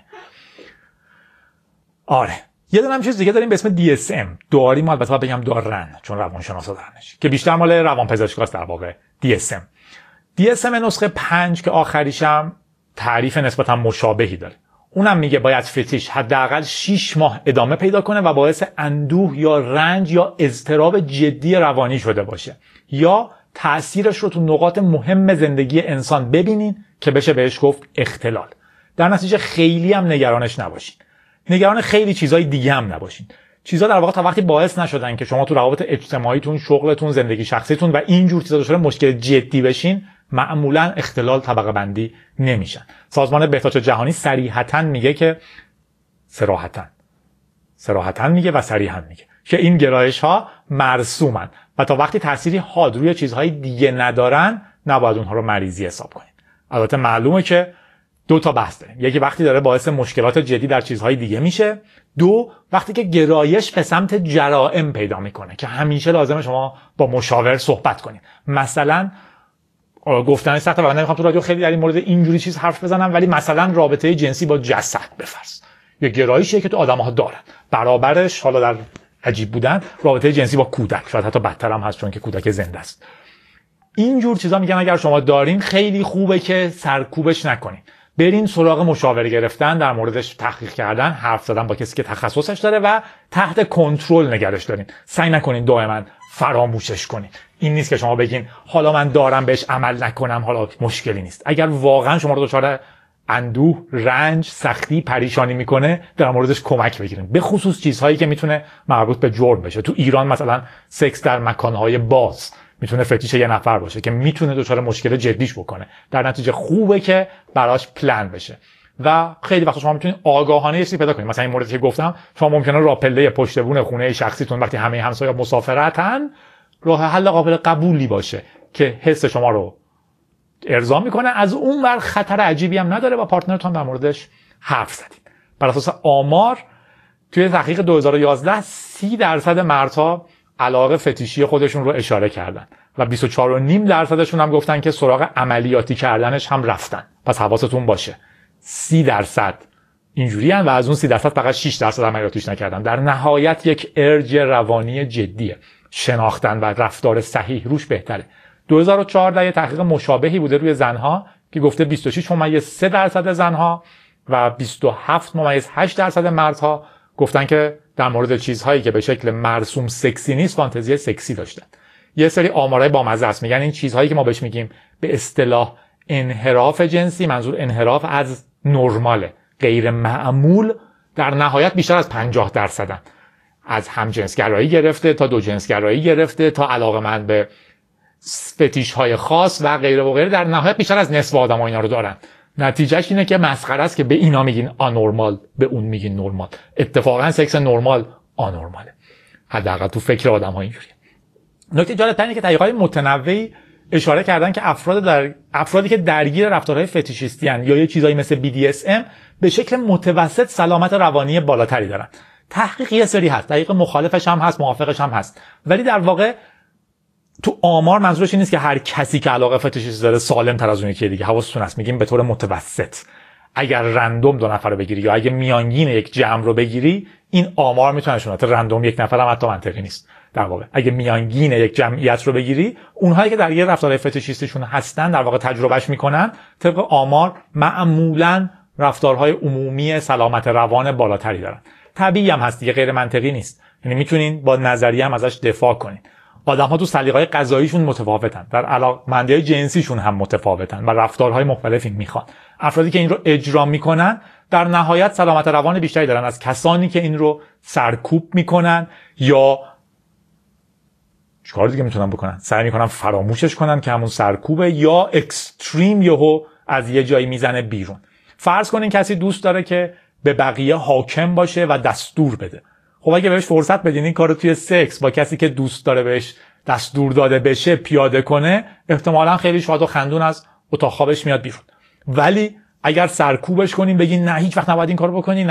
آره یه دونه هم چیز دیگه داریم به اسم DSM. داری ما البته بگم دارن چون روانشناسا دارنش که بیشتر مال روانپزشکاست در واقع. DSM نسخه 5 که آخریشم تعریف نسبتا مشابهی داره. اونم میگه باید فتیش حداقل 6 ماه ادامه پیدا کنه و باعث اندوه یا رنج یا اضطراب جدی روانی شده باشه یا تأثیرش رو تو نقاط مهم زندگی انسان ببینین که بشه بهش گفت اختلال. در نتیجه خیلی هم نگرانش نباشین. نگران خیلی چیزای دیگه هم نباشین. چیزا در واقع تا وقتی باعث نشدن که شما تو روابط اجتماعیتون، شغلتون، زندگی شخصیتون و اینجور چیزا دچار مشکل جدی بشین، معمولا اختلال طبقه بندی نمیشن. سازمان بهداشت جهانی صریحتاً میگه که صراحتاً میگه و صریحاً میگه که این گرایش ها مرسومن و تا وقتی تأثیری حاد روی چیزهای دیگه ندارن نباید اونها رو مریضی حساب کنید. البته معلومه که 2 تا بحث داریم. یکی وقتی داره باعث مشکلات جدی در چیزهای دیگه میشه، 2 وقتی که گرایش به سمت جرائم پیدا میکنه که همیشه لازمه شما با مشاور صحبت کنید. مثلا گفتن سخته و من نمیخوام تو رادیو خیلی در این مورد اینجوری چیز حرف بزنم، ولی مثلا رابطه جنسی با جسد بفرض یا گرایشیه که تو آدم‌ها دارن، برابرش حالا در عجیب بودن رابطه جنسی با کودک، شاید حتی بدتر هم هست چون که کودک زنده است. اینجور چیزا میگن اگر شما دارین خیلی خوبه که سرکوبش نکنین، برین سراغ مشاوره گرفتن، در موردش تحقیق کردن، حرف زدن با کسی که تخصصش داره و تحت کنترل نگرش دارین. سعی نکنین دائما فراموشش کنین. این نیست که شما بگین حالا من دارم بهش عمل نکنم حالا مشکلی نیست. اگر واقعا شما رو دچار اندوه، رنج، سختی، پریشانی میکنه در موردش کمک بگیرین، به خصوص چیزهایی که میتونه مربوط به جرم بشه. تو ایران مثلا سکس در مکانهای باز میتونه فتیش یه نفر باشه که میتونه دچار مشکل جدیش بکنه. در نتیجه خوبه که براش پلن بشه و خیلی وقتا شما میتونید آگاهانه یه چیزی پیدا کنید. مثلا این موردی که گفتم، شما ممکنه راه پله پشت بون خونه شخصیتون وقتی همه همسایه‌ها مسافرتن راه حل قابل قبولی باشه که حس شما رو ارضا میکنه، از اون ور خطر عجیبی هم نداره و پارتنرتون در موردش حرف زدید. بر اساس آمار توی تحقیق 2011 30% مردها علاقه فتیشی خودشون رو اشاره کردن و 24.5% هم گفتن که سراغ عملیاتی کردنش هم رفتن. پس حواستون باشه 30% اینجوری هن و از اون 30% فقط 6% عملیاتیش نکردن. در نهایت یک ارج روانی جدیه. شناختن و رفتار صحیح روش بهتره. 2014 یه تحقیق مشابهی بوده روی زنها که گفته 26.3% زنها و 27.8% مردها گفتن که در مورد چیزهایی که به شکل مرسوم سکسی نیست فانتزی سکسی داشتن. یه سری آمارای بامزه است، میگن این چیزهایی که ما بهش میگیم به اصطلاح انحراف جنسی، منظور انحراف از نرماله، غیر معمول، در نهایت بیشتر از 50%. از همجنسگرایی گرفته تا دو جنسگرایی گرفته تا علاقه‌مند به فتیش های خاص و غیره و غیره، در نهایت بیشتر از نصف آدم‌ها اینا رو دارن. نتیجهش اینه که مسخره است که به اینا میگین آنورمال، به اون میگین نرمال. اتفاقا سکس نرمال آنورماله، حداقل تو فکر آدم‌ها اینجوریه. نکته جالب اینه که تحقیقات متنوعی اشاره کردن که افرادی که درگیر رفتارهای فتیشیستی ان یا یه چیزایی مثل BDSM به شکل متوسط سلامت روانی بالاتری دارن. تحقیق یه سری هست، تحقیق مخالفش هم هست، موافقش هم هست، ولی در واقع تو آمار منظورش این نیست که هر کسی که علاقه فتیشیستی داره سالم تر از اون یکی دیگه. حواستون هست میگیم به طور متوسط. اگر رندوم 2 نفر رو بگیری یا اگه میانگین یک جمع رو بگیری، این آمار میتونه نشونه بده. رندوم 1 نفر هم حتی منطقی نیست. در واقع اگه میانگین یک جمعیت رو بگیری، اونهایی که درگیر رفتارهای فتیشیستیشون هستن در واقع تجربهش میکنن، طبق آمار معمولاً رفتارهای عمومی سلامت روان بالاتری دارن. طبیعی هم هست دیگه، غیر منطقی نیست. یعنی میتونین با نظریه هم ازش دفاع کنین. آدم‌ها تو سلیقه‌های غذاییشون متفاوتن، در علاقه‌مندی‌های جنسیشون هم متفاوتن و رفتارهای مختلفی میخوان. افرادی که این رو اجرا میکنن در نهایت سلامت روان بیشتری دارن از کسانی که این رو سرکوب میکنن یا چیکار دیگه میتونن بکنن، سعی میکنن فراموشش کنن که همون سرکوبه، یا اکستریم یهو از یه جایی میزنه بیرون. فرض کنین کسی دوست داره که به بقیه حاکم باشه و دستور بده. خب اگه بهش فرصت بدین این کارو توی سکس با کسی که دوست داره بهش دستور داده بشه پیاده کنه، احتمالاً خیلی شاد و خندون از اتاق خوابش میاد بیرون. ولی اگر سرکوبش کنین، بگین نه هیچ وقت نباید این کارو بکنی،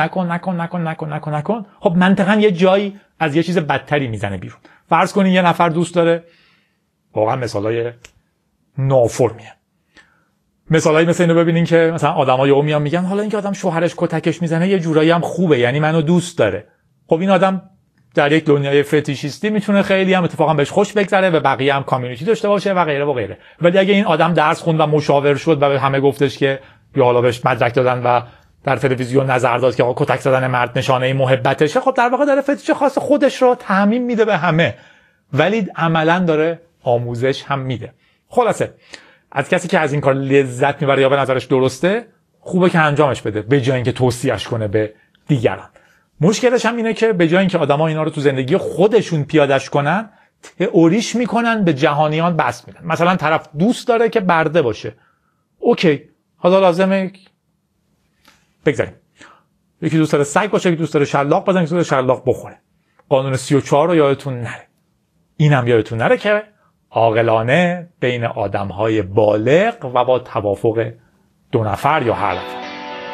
نکن، خب منطقاً یه جایی از یه چیز بدتری میزنه بیرون. فرض کنین یه نفر دوست داره، واقعا مثالای نافرمیه، مثالایی مثل اینو ببینین که مثلا آدم‌ها یهو میان میگن حالا اینکه آدم شوهرش کتکش میزنه یه جورایی هم خوبه، یعنی منو دوست داره. خب این آدم در یک دنیای فتیشیستی میتونه خیلی هم اتفاقا بهش خوش بگذره و بقیه هم کامیونیتی داشته باشه و غیره و غیره. ولی اگه این آدم درس خوند و مشاور شد و به همه گفتش که یا حالا بهش مدرک دادن و در تلویزیون نظر داد که آقا کتک زدن مرد نشانه محبتشه، خب در واقع داره فتیش خاص خودش رو تعمیم میده به همه، ولی عملا داره آموزش هم میده. خلاصه از کسی که از این کار لذت میبره یا به نظرش درسته، خوبه که انجامش بده به جای اینکه توصیهش کنه به دیگران. مشکلش هم اینه که به جای اینکه آدما اینا رو تو زندگی خودشون پیاده‌اش کنن، تئوریش میکنن، به جهانیان بس میدن. مثلا طرف دوست داره که برده باشه، اوکی، حالا لازمه بگذاریم. یکی دوست داره سگ باشه، یکی دوست داره شلاق بزنه، یکی دوست داره شلاق بخوره. قانون 34 رو یادتون نره. اینم یادتون نره که عاقلانه بین آدم‌های بالغ و با توافق 2 نفر یا هر نفر.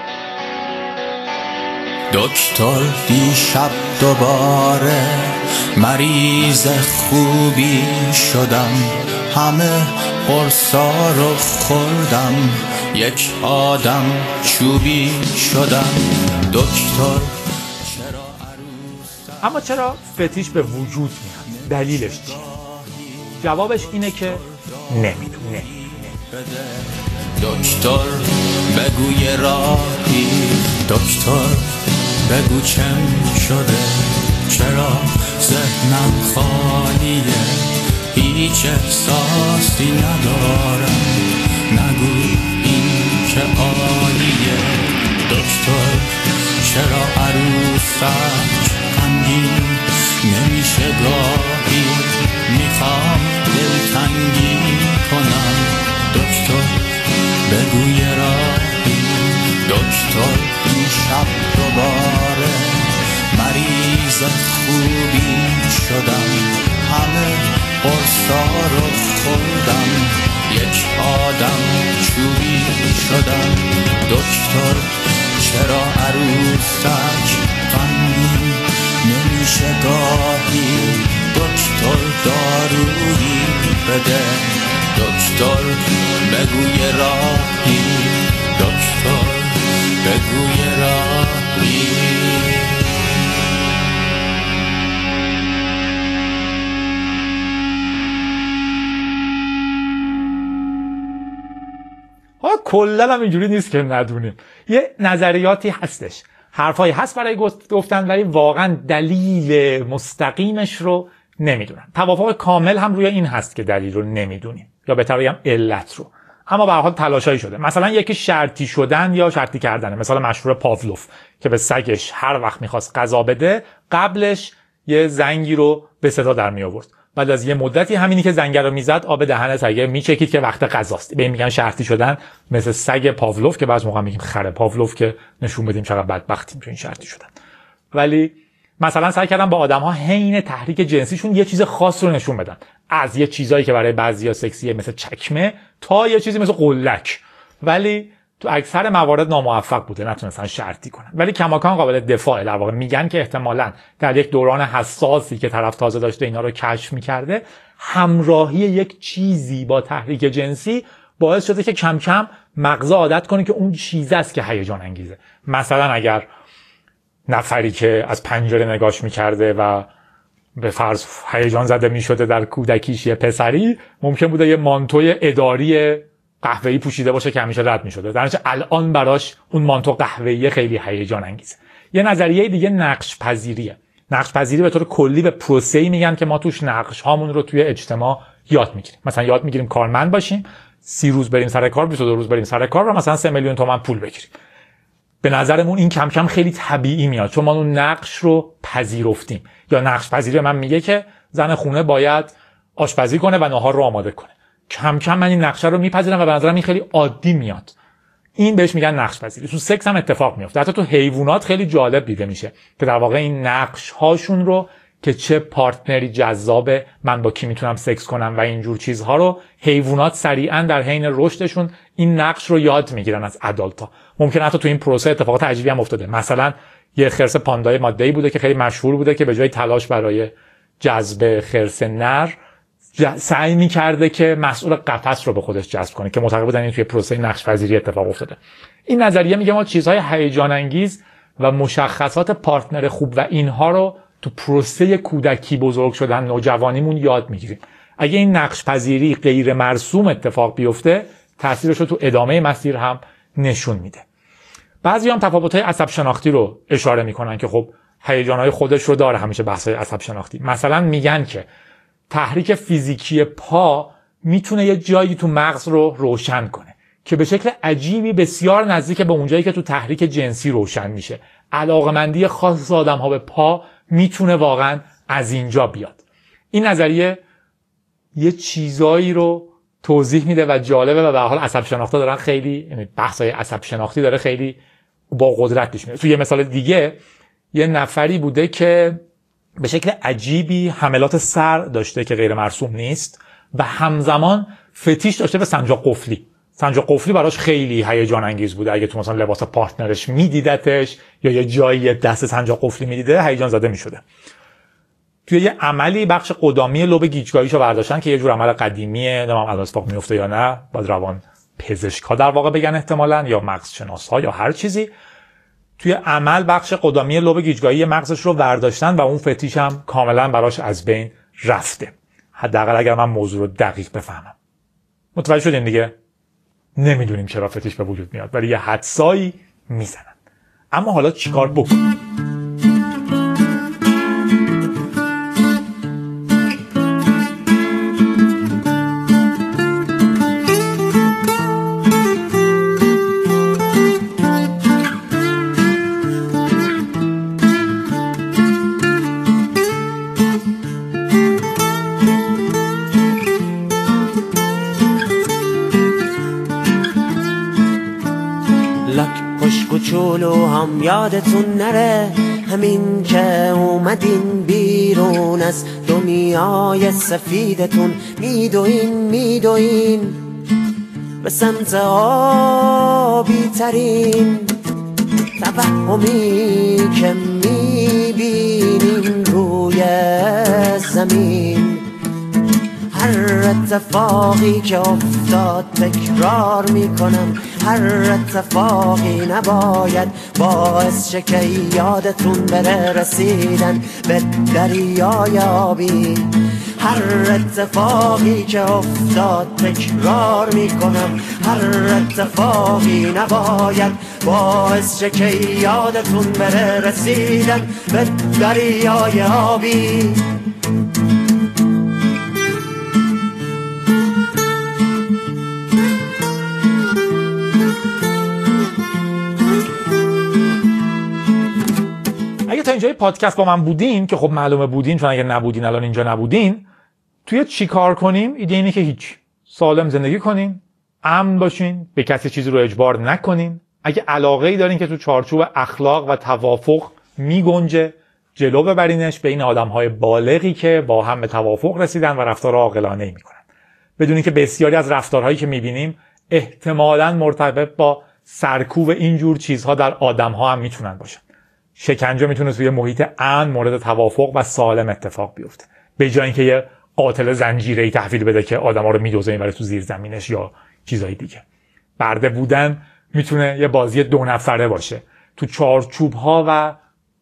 دکتر دیشب دوباره مریض خوبی شدم، همه قرصا رو خوردم، یک آدم چوبی شدم. دکتر چرا عروسم؟ اما چرا فتیش به وجود میاد؟ دلیلش چیه؟ جوابش اینه که نمیدونه. دکتر بگوی راهی، دکتر بگو چم شده، چرا ذهنم خالیه، هیچ احساسی ندارم، نگو این که عالیه. دکتر چرا عروسک غمگین نمیشه گاهی، میخوام دلتنگی کنم، دکتر بگوی راهی. دکتر این شب دوباره مریض خوبی شدم، همه قرصا رو خوردم، یک آدم چوبی شدم. دکتر چرا عروسک غمگین نمیشه گاهی، دکتر دارویی بده، دکتر بگوی راهی، دکتر بگوی راهی. حالا کلا هم اینجوری نیست که ندونیم، یه نظریاتی هستش، حرفایی هست برای گفتن، ولی واقعا دلیل مستقیمش رو نمیدونن. توافق کامل هم روی این هست که دلیل رو نمیدونیم، یا بهتر بگم علت رو، اما به هر حال تلاشایی شده. مثلا یکی شرطی شدن یا شرطی کردنه. مثلا مشهور پاولوف که به سگش هر وقت میخواست غذا بده، قبلش یه زنگی رو به صدا در می آورد، بعد از یه مدتی همینی که زنگ رو میزد آب دهن سگ میچکید که وقت غذاست. به این میگن شرطی شدن، مثل سگ پاولوف که بعضی موقع میگیم خر پاولوف، که نشون بدیم چقدر بدبختیم تو این شرطی شدن. ولی مثلا سعی کردن با آدم‌ها حین تحریک جنسیشون یه چیز خاص رو نشون بدن، از یه چیزایی که برای بعضیا سکسیه مثل چکمه تا یه چیزی مثل قلک، ولی تو اکثر موارد ناموفق بوده، نتونستن شرطی کنن. ولی کماکان قابل دفاعه. در واقع میگن که احتمالاً در یک دوران حساسی که طرف تازه داشته اینا رو کشف می‌کرده، همراهی یک چیزی با تحریک جنسی باعث شده که کم کم مغز عادت کنه که اون چیز است که هیجان انگیزه. مثلا اگر نفری که از پنجره نگاش می‌کرده و به فرض هیجان زده می‌شده در کودکیش، یه پسری، ممکن بوده یه مانتوی اداری قهوه‌ای پوشیده باشه که همیشه رد می‌شده، در نتیجه الان براش اون مانتو قهوه‌ای خیلی هیجان انگیزه. یه نظریه دیگه نقش پذیریه. نقش پذیری به طور کلی به پروسه‌ای میگن که ما توش نقش هامون رو توی اجتماع یاد میگیریم. مثلا یاد میگیریم کارمند باشیم، 30 روز بریم سر کار، 22 روز بریم سر کار و مثلا 3 میلیون تومان پول بگیریم. به نظرمون این کم کم خیلی طبیعی میاد، چون ما اون نقش رو پذیرفتیم. یا نقش پذیری من میگه که زن خونه باید آشپزی کنه و ناهار رو آماده کنه. کم کم من این نقشه رو میپذیرم و به نظرم این خیلی عادی میاد. این بهش میگن نقش پذیری. تو سکس هم اتفاق میفته. حتی تو حیوانات خیلی جالب دیده میشه که در واقع این نقش هاشون رو که چه پارتنری جذابه، من با کی میتونم سکس کنم و اینجور چیزها رو حیوانات سریعا در حین رشدشون این نقش رو یاد میگیرن از ادالتا. ممکنه حتی تو این پروسه اتفاقات عجیبی هم افتاده. مثلا یه خرس پاندای ماده‌ای بوده که خیلی مشهور بوده که به جای تلاش برای جذب خرس نر سعی می‌کرده که مسئول قفس رو به خودش جذب کنه، که معتقد بودن این توی پروسه نقش پذیری اتفاق افتاده. این نظریه میگه ما چیزهای هیجان انگیز و مشخصات پارتنر خوب و اینها رو تو پروسه کودکی بزرگ شدن نوجوانیمون یاد میگیریم. اگه این نقش پذیری غیر مرسوم اتفاق بیفته، تاثیرش رو تو ادامه مسیر هم نشون میده. بعضی هم تفاوت‌های عصب شناختی رو اشاره میکنن که خب هیجان‌های خودش رو داره همیشه بحث‌های عصب شناختی. مثلا میگن که تحریک فیزیکی پا میتونه یه جایی تو مغز رو روشن کنه که به شکل عجیبی بسیار نزدیک به اونجایی که تو تحریک جنسی روشن میشه. علاقمندی خاص آدم‌ها به پا میتونه واقعا از اینجا بیاد. این نظریه یه چیزایی رو توضیح میده و جالبه و به حال عصب شناختا دارن خیلی، یعنی بحث‌های عصب شناختی داره خیلی با قدرت پیش میره. تو یه مثال دیگه یه نفری بوده که به شکل عجیبی حملات سر داشته که غیر مرسوم نیست و همزمان فتیش داشته به سنجاق قفلی. سنجاق قفلی براش خیلی هیجان انگیز بوده. اگه تو مثلا لباس پارتنرش میدیدتش یا یه جایی دست سنجاق قفلی میدیده هیجان زده میشده. توی یه عملی بخش قدامی لوب گیجگاهیشو برداشتن که یه جور عمل قدیمیه، نمیدونم الان اتفاق میفته یا نه، باید روان پزشکا در واقع بگن احتمالاً یا مغز شناسا یا هر چیزی. توی عمل بخش قدامی لوب گیجگاهی مغزش رو برداشتن و اون فتیش هم کاملا براش از بین رفته. حداقل اگر من موضوع رو دقیق بفهمم. متوجه شدین دیگه؟ نمیدونیم چرا فتیش به وجود میاد ولی یه حدسایی میزنن. اما حالا چیکار بکنیم؟ کوچولو هم یادتون نره، همین که اومدین بیرون از دنیای سفیدتون میدوین به سمت آبی ترین توهمی که میبینین روی زمین. هر اتفاقی که افتاد تکرار میکنم، هر اتفاقی نباید باعث شه که یادتون بره رسیدن به دریای آبی. هر اتفاقی که افتاد تکرار میکنم، هر اتفاقی نباید باعث شه که یادتون بره رسیدن به دریای آبی. اگه تا اینجای پادکست با من بودین که خب معلومه بودین، چون اگه نبودین الان اینجا نبودین، توی چی کار کنیم؟ ایده اینه که هیچ، سالم زندگی کنین، امن باشین، به کسی چیزی رو اجبار نکنین. اگه علاقه‌ای دارین که تو چارچوب اخلاق و توافق میگنجه، جلو ببرینش بین آدم‌های بالغی که با هم به توافق رسیدن و رفتار عاقلانه‌ای میکنن. بدونین که بسیاری از رفتارهایی که میبینیم احتمالاً مرتبط با سرکوب اینجور چیزها در آدم‌ها هم میتونن باشن. شکنجه میتونه توی محیط امن مورد توافق و سالم اتفاق بیفته، به جای اینکه یه قاتل زنجیره‌ای تحویل بده که آدما رو میدوزه اینور تو زیر زمینش یا چیزای دیگه. برده بودن میتونه یه بازی 2 نفره باشه، تو چارچوب‌ها و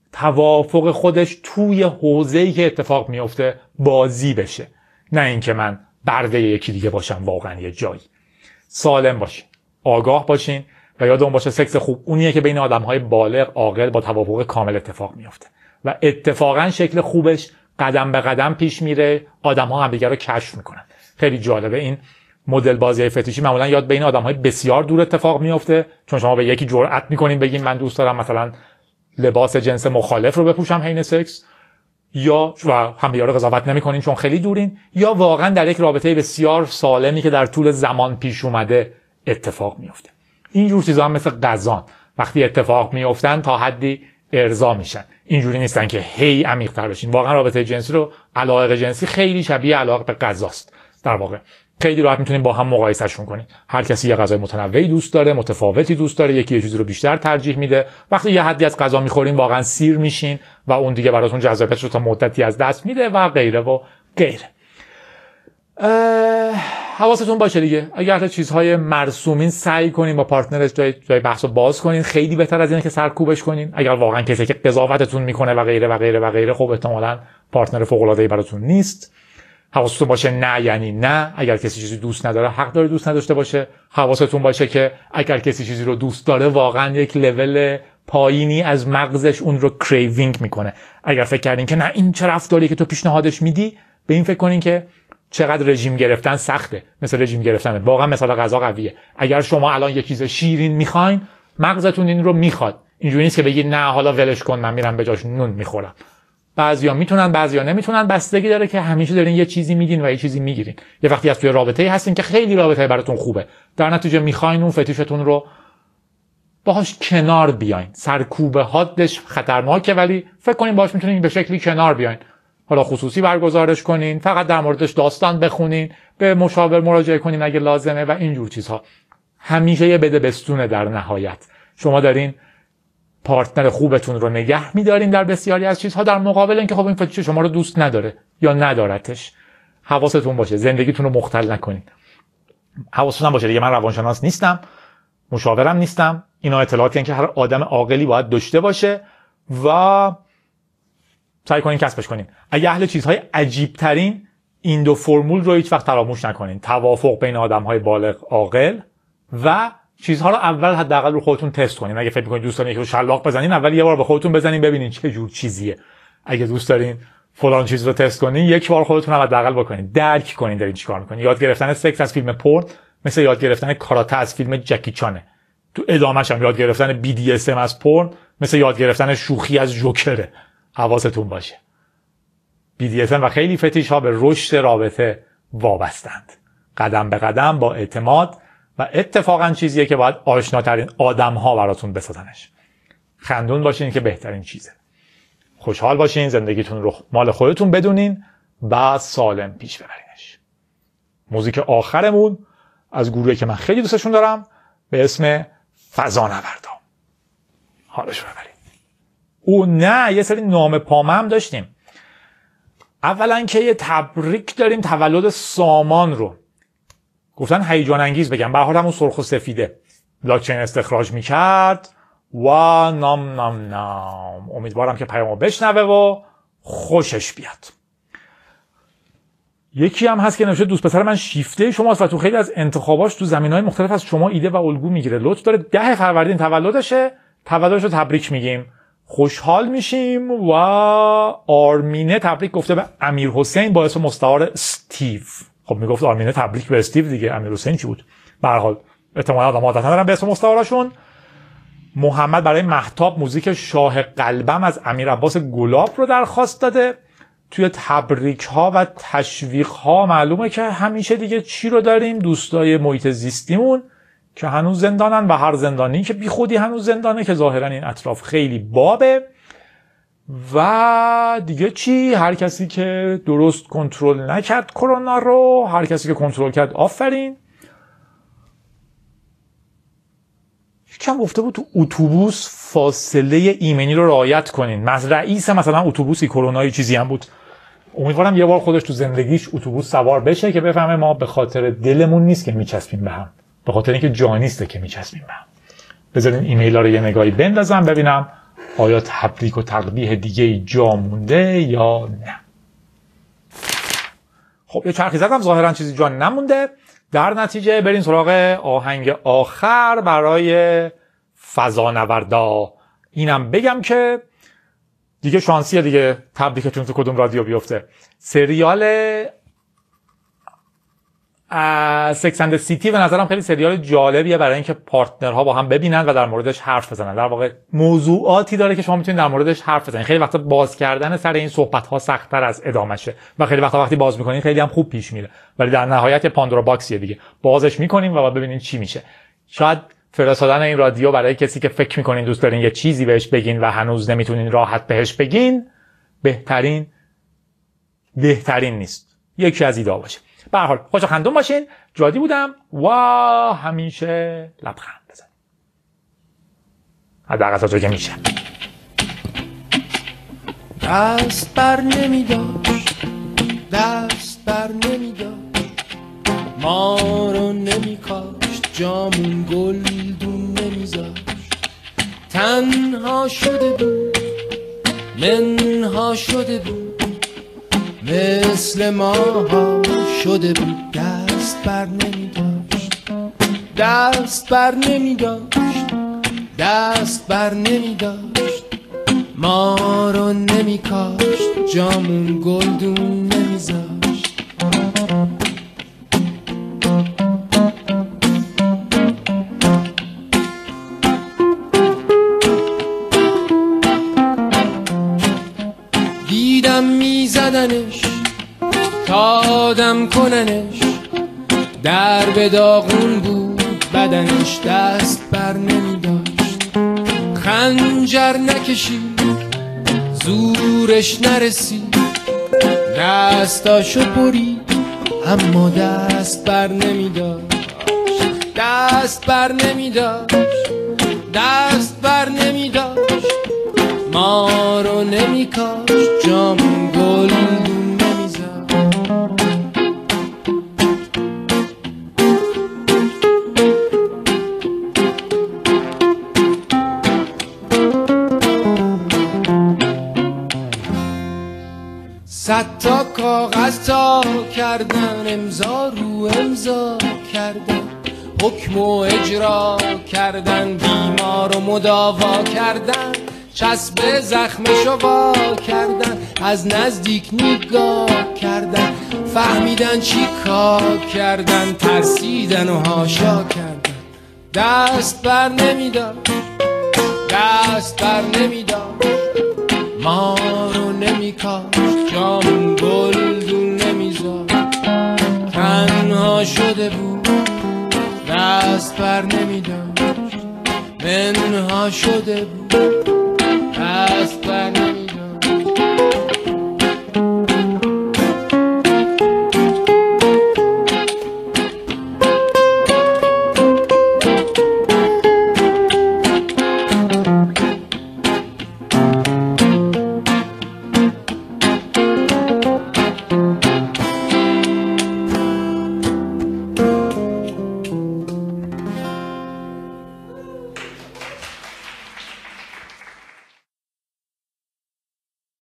توافق خودش توی حوزه‌ای که اتفاق میفته بازی بشه، نه اینکه من برده یکی دیگه باشم واقعا یه جایی. سالم باشین، آگاه باشین و یادمون باشه سکس خوب اونیه که بین آدم‌های بالغ عاقل با توافق کامل اتفاق میفته و اتفاقا شکل خوبش قدم به قدم پیش میره، آدم‌ها همدیگه رو کشف میکنن. خیلی جالبه این مدل بازی‌های فتیشی معمولا یاد بین آدم‌های بسیار دور اتفاق میفته، چون شما به یکی جرأت میکنین بگین من دوست دارم مثلا لباس جنس مخالف رو بپوشم حین سکس، یا و همدیگه رو قضاوت نمیکنین چون خیلی دورین، یا واقعا در یک رابطه بسیار سالمی که در طول زمان پیش اومده اتفاق میفته. اینجور چیزا هم مثل قزان وقتی اتفاق میافتن تا حدی ارضا میشن، اینجوری نیستن که هی عمیق‌تر بشین. واقعا رابطه جنسی رو، علاقه جنسی خیلی شبیه علاقه به غذاست. در واقع خیلی راحت میتونین با هم مقایسهشون کنین. هر کسی یه غذای متنوعی دوست داره، متفاوتی دوست داره، یکی یه چیزی رو بیشتر ترجیح میده. وقتی یه حدی از غذا میخورین واقعا سیر میشین و اون دیگه براتون جذابیتش رو تا مدتی از دست میده و غیره و غیره. حواستون باشه دیگه، اگر چیزهای مرسومین سعی کنین با پارتنرش جای بحثو باز کنین، خیلی بهتر از اینه که سرکوبش کنین. اگر واقعا کسی که قضاوتتون میکنه و غیره و غیره و غیره، خب احتمالاً پارتنر فوق العاده ای براتون نیست. حواستون باشه نه یعنی نه. اگر کسی چیزی دوست نداره حق داره دوست نداشته باشه. حواستون باشه که اگر کسی چیزی رو دوست داره واقعا یک لول پایینی از مغزش اون رو کریوینگ میکنه. اگر فکر کردین که نه این چه رفتاریه که تو پیشنهادش میدی، به این فکر کنین که چقدر رژیم گرفتن سخته. مثل رژیم گرفتن واقعا مثلا غذا قویه. اگر شما الان یه چیز شیرین میخواین، مغزتون این رو میخواد. اینجوری نیست که بگید نه حالا ولش کن من میرم به جاش نون میخورم. بعضیا میتونن بعضیا نمیتونن، بستگی داره که همیشه دارین یه چیزی میدین و یه چیزی میگیرین. یه وقتی از توی رابطه‌ای هستین که خیلی رابطه براتون خوبه، در نتیجه میخواین اون فتیشتون رو باهاش کنار بیاین. سرکوبه هاتش خطرناکه ولی فکر کنین باهاش میتونین به شکلی کنار بیاین. حالا خصوصی برگزارش کنین، فقط در موردش داستان بخونین، به مشاور مراجعه کنین اگه لازمه و اینجور چیزها. همیشه یه بده بستونه. در نهایت شما دارین پارتنر خوبتون رو نگه می‌دارین در بسیاری از چیزها، در مقابل اینکه خب این فتیش شما رو دوست نداره یا ندارتش. حواستون باشه زندگیتون رو مختل نکنین. حواستون باشه دیگه من روانشناس نیستم، مشاورم نیستم. اینا اطلاعاتی که هر آدم عاقلی باید داشته باشه و سعی کنین کسبش کنین. اگه اهل چیزهای عجیب ترین، این دو فرمول رو هیچ وقت فراموش نکنین. توافق بین آدم‌های بالغ عاقل و چیزها رو اول حداقل رو خودتون تست کنین. اگه فکر می‌کنید دوست دارین یکی رو شلاق بزنین، اول یه بار به خودتون بزنین ببینین چه جور چیزیه. اگه دوست دارین فلان چیز رو تست کنین، یک بار خودتون هم حداقل بکنین، درک کنین دارین چیکار می‌کنین. یاد گرفتن سکس از فیلم پورن مثل یاد گرفتن کاراته از فیلم جکی چانه. تو ادامه‌ش هم یاد گرفتن BDSM از پورن مثل یاد گرفتن شوخی از جوکره. حواستون باشه. BDSM و خیلی فتیش ها به رشد رابطه وابستند. قدم به قدم با اعتماد و اتفاقا چیزیه که باید آشناترین آدم ها براتون بسازنش. خندون باشین که بهترین چیزه. خوشحال باشین، زندگیتون رو مال خودتون بدونین و سالم پیش ببرینش. موزیک آخرمون از گروهی که من خیلی دوستشون دارم به اسم فضانوردا. حالش رو ببرین. او نه یه سری نام پامه هم داشتیم. اولا که یه تبریک داریم تولد سامان رو. گفتن هیجان انگیز بگم، به هر حال همون سرخ و سفیده بلاکچین استخراج میکرد و نام نام نام. امیدوارم که پیامو بشنوه و خوشش بیاد. یکی هم هست که نوشته دوست پسر من شیفته شماست و تو خیلی از انتخاباش تو زمینهای مختلف از شما ایده و الگو میگیره. لطف داره 10 فروردین تولدشه رو تبریک میگیم، خوشحال میشیم. و آرمینه تبریک گفته به امیر حسین با اسم مستعار استیو. خب میگفت آرمینه تبریک به استیو دیگه، امیر حسین چی بود؟ به هر حال احتمالاً آدم عادت ندارن به اسم مستعارشون. محمد برای مهتاب موزیک شاه قلبم از امیر عباس گلاب رو درخواست داده. توی تبریک ها و تشویق ها معلومه که همیشه دیگه چی رو داریم؟ دوستای محیط زیستیمون که هنوز زندانن و هر زندانی که بی خودی هنوز زندانه که ظاهرا این اطراف خیلی بابه. و دیگه چی؟ هر کسی که درست کنترل نکرد کرونا رو، هر کسی که کنترل کرد آفرین. یکم گفته بود تو اتوبوس فاصله ایمنی رو رعایت کنین. رئیس مثلا اتوبوسی کرونایی چیزی هم بود. امیدوارم یه بار خودش تو زندگیش اتوبوس سوار بشه که بفهمه ما به خاطر دلمون نیست که میچسبیم به هم، به خاطر اینکه جانیسته که میچسبیم به هم. بذارین ایمیلا رو یه نگاهی بندازم ببینم آیا تبریک و تقبیح دیگه جا مونده یا نه. خب یه چرخی زدم، ظاهرا چیزی جا نمونده. در نتیجه بریم سراغ آهنگ آخر برای فضانوردا. اینم بگم که دیگه شانسیه دیگه تبریکتون تو کدوم رادیو بیفته. سریال سکس اند سیتی به نظرم خیلی سریال جالبیه برای اینکه پارتنرها با هم ببینن و در موردش حرف بزنن. در واقع موضوعاتی داره که شما میتونید در موردش حرف بزنید. خیلی وقتا باز کردن سر این صحبت‌ها سخت‌تر از ادامهشه و خیلی وقتا وقتی باز می‌کنین خیلی هم خوب پیش میره، ولی در نهایت پاندورا باکسیه دیگه. بازش می‌کنیم و بعد ببینین چی میشه. شاید فرستادن این رادیو برای کسی که فکر می‌کنین دوست دارین یه چیزی بهش بگین و هنوز نمیتونین راحت بهش بگین، بهترین نیست. یکی از ایده باشه. به هر حال خوش خندون باشین. جادی بودم و همیشه لبخند بزنید. حداقل تا که میشه. دست بر نمیداشت، دست بر نمیداشت، ما رو نمیکاشت، جامون گلدون نمیذاشت. تنها شده بود، منها شده بود، مثل ماها شده بود، دست بر نمی داشت، دست بر نمی داشت، دست بر نمی داشت، ما رو نمی کاشت، جامون گلدون نمی زاشت. دیدم میزدنش تا آدم کننش، در به داغون بود بدنش، دست بر نمی داشت، خنجر نکشید زورش نرسید، دستاشو برید اما دست بر نمی داشت، دست بر نمی داشت، دست بر نمی داشت، ما رو نمی کاشت، جامون گلدون نمی زد. صد تا کاغذ تا کردن، امضا رو امضا کردن، حکم و اجرا کردن، بیمار و مداوا کردن، چسب زخمشو وا کردن، از نزدیک نگاه کردن، فهمیدن چی کار کردن، ترسیدن و هاشا کردن، دست بر نمی داشت، دست بر نمی داشت، ما رو نمی کاشت، جامون گلدون نمی زاشت، تنها شده بود، دست بر نمی داشت، منها شده بود، دست بر نمی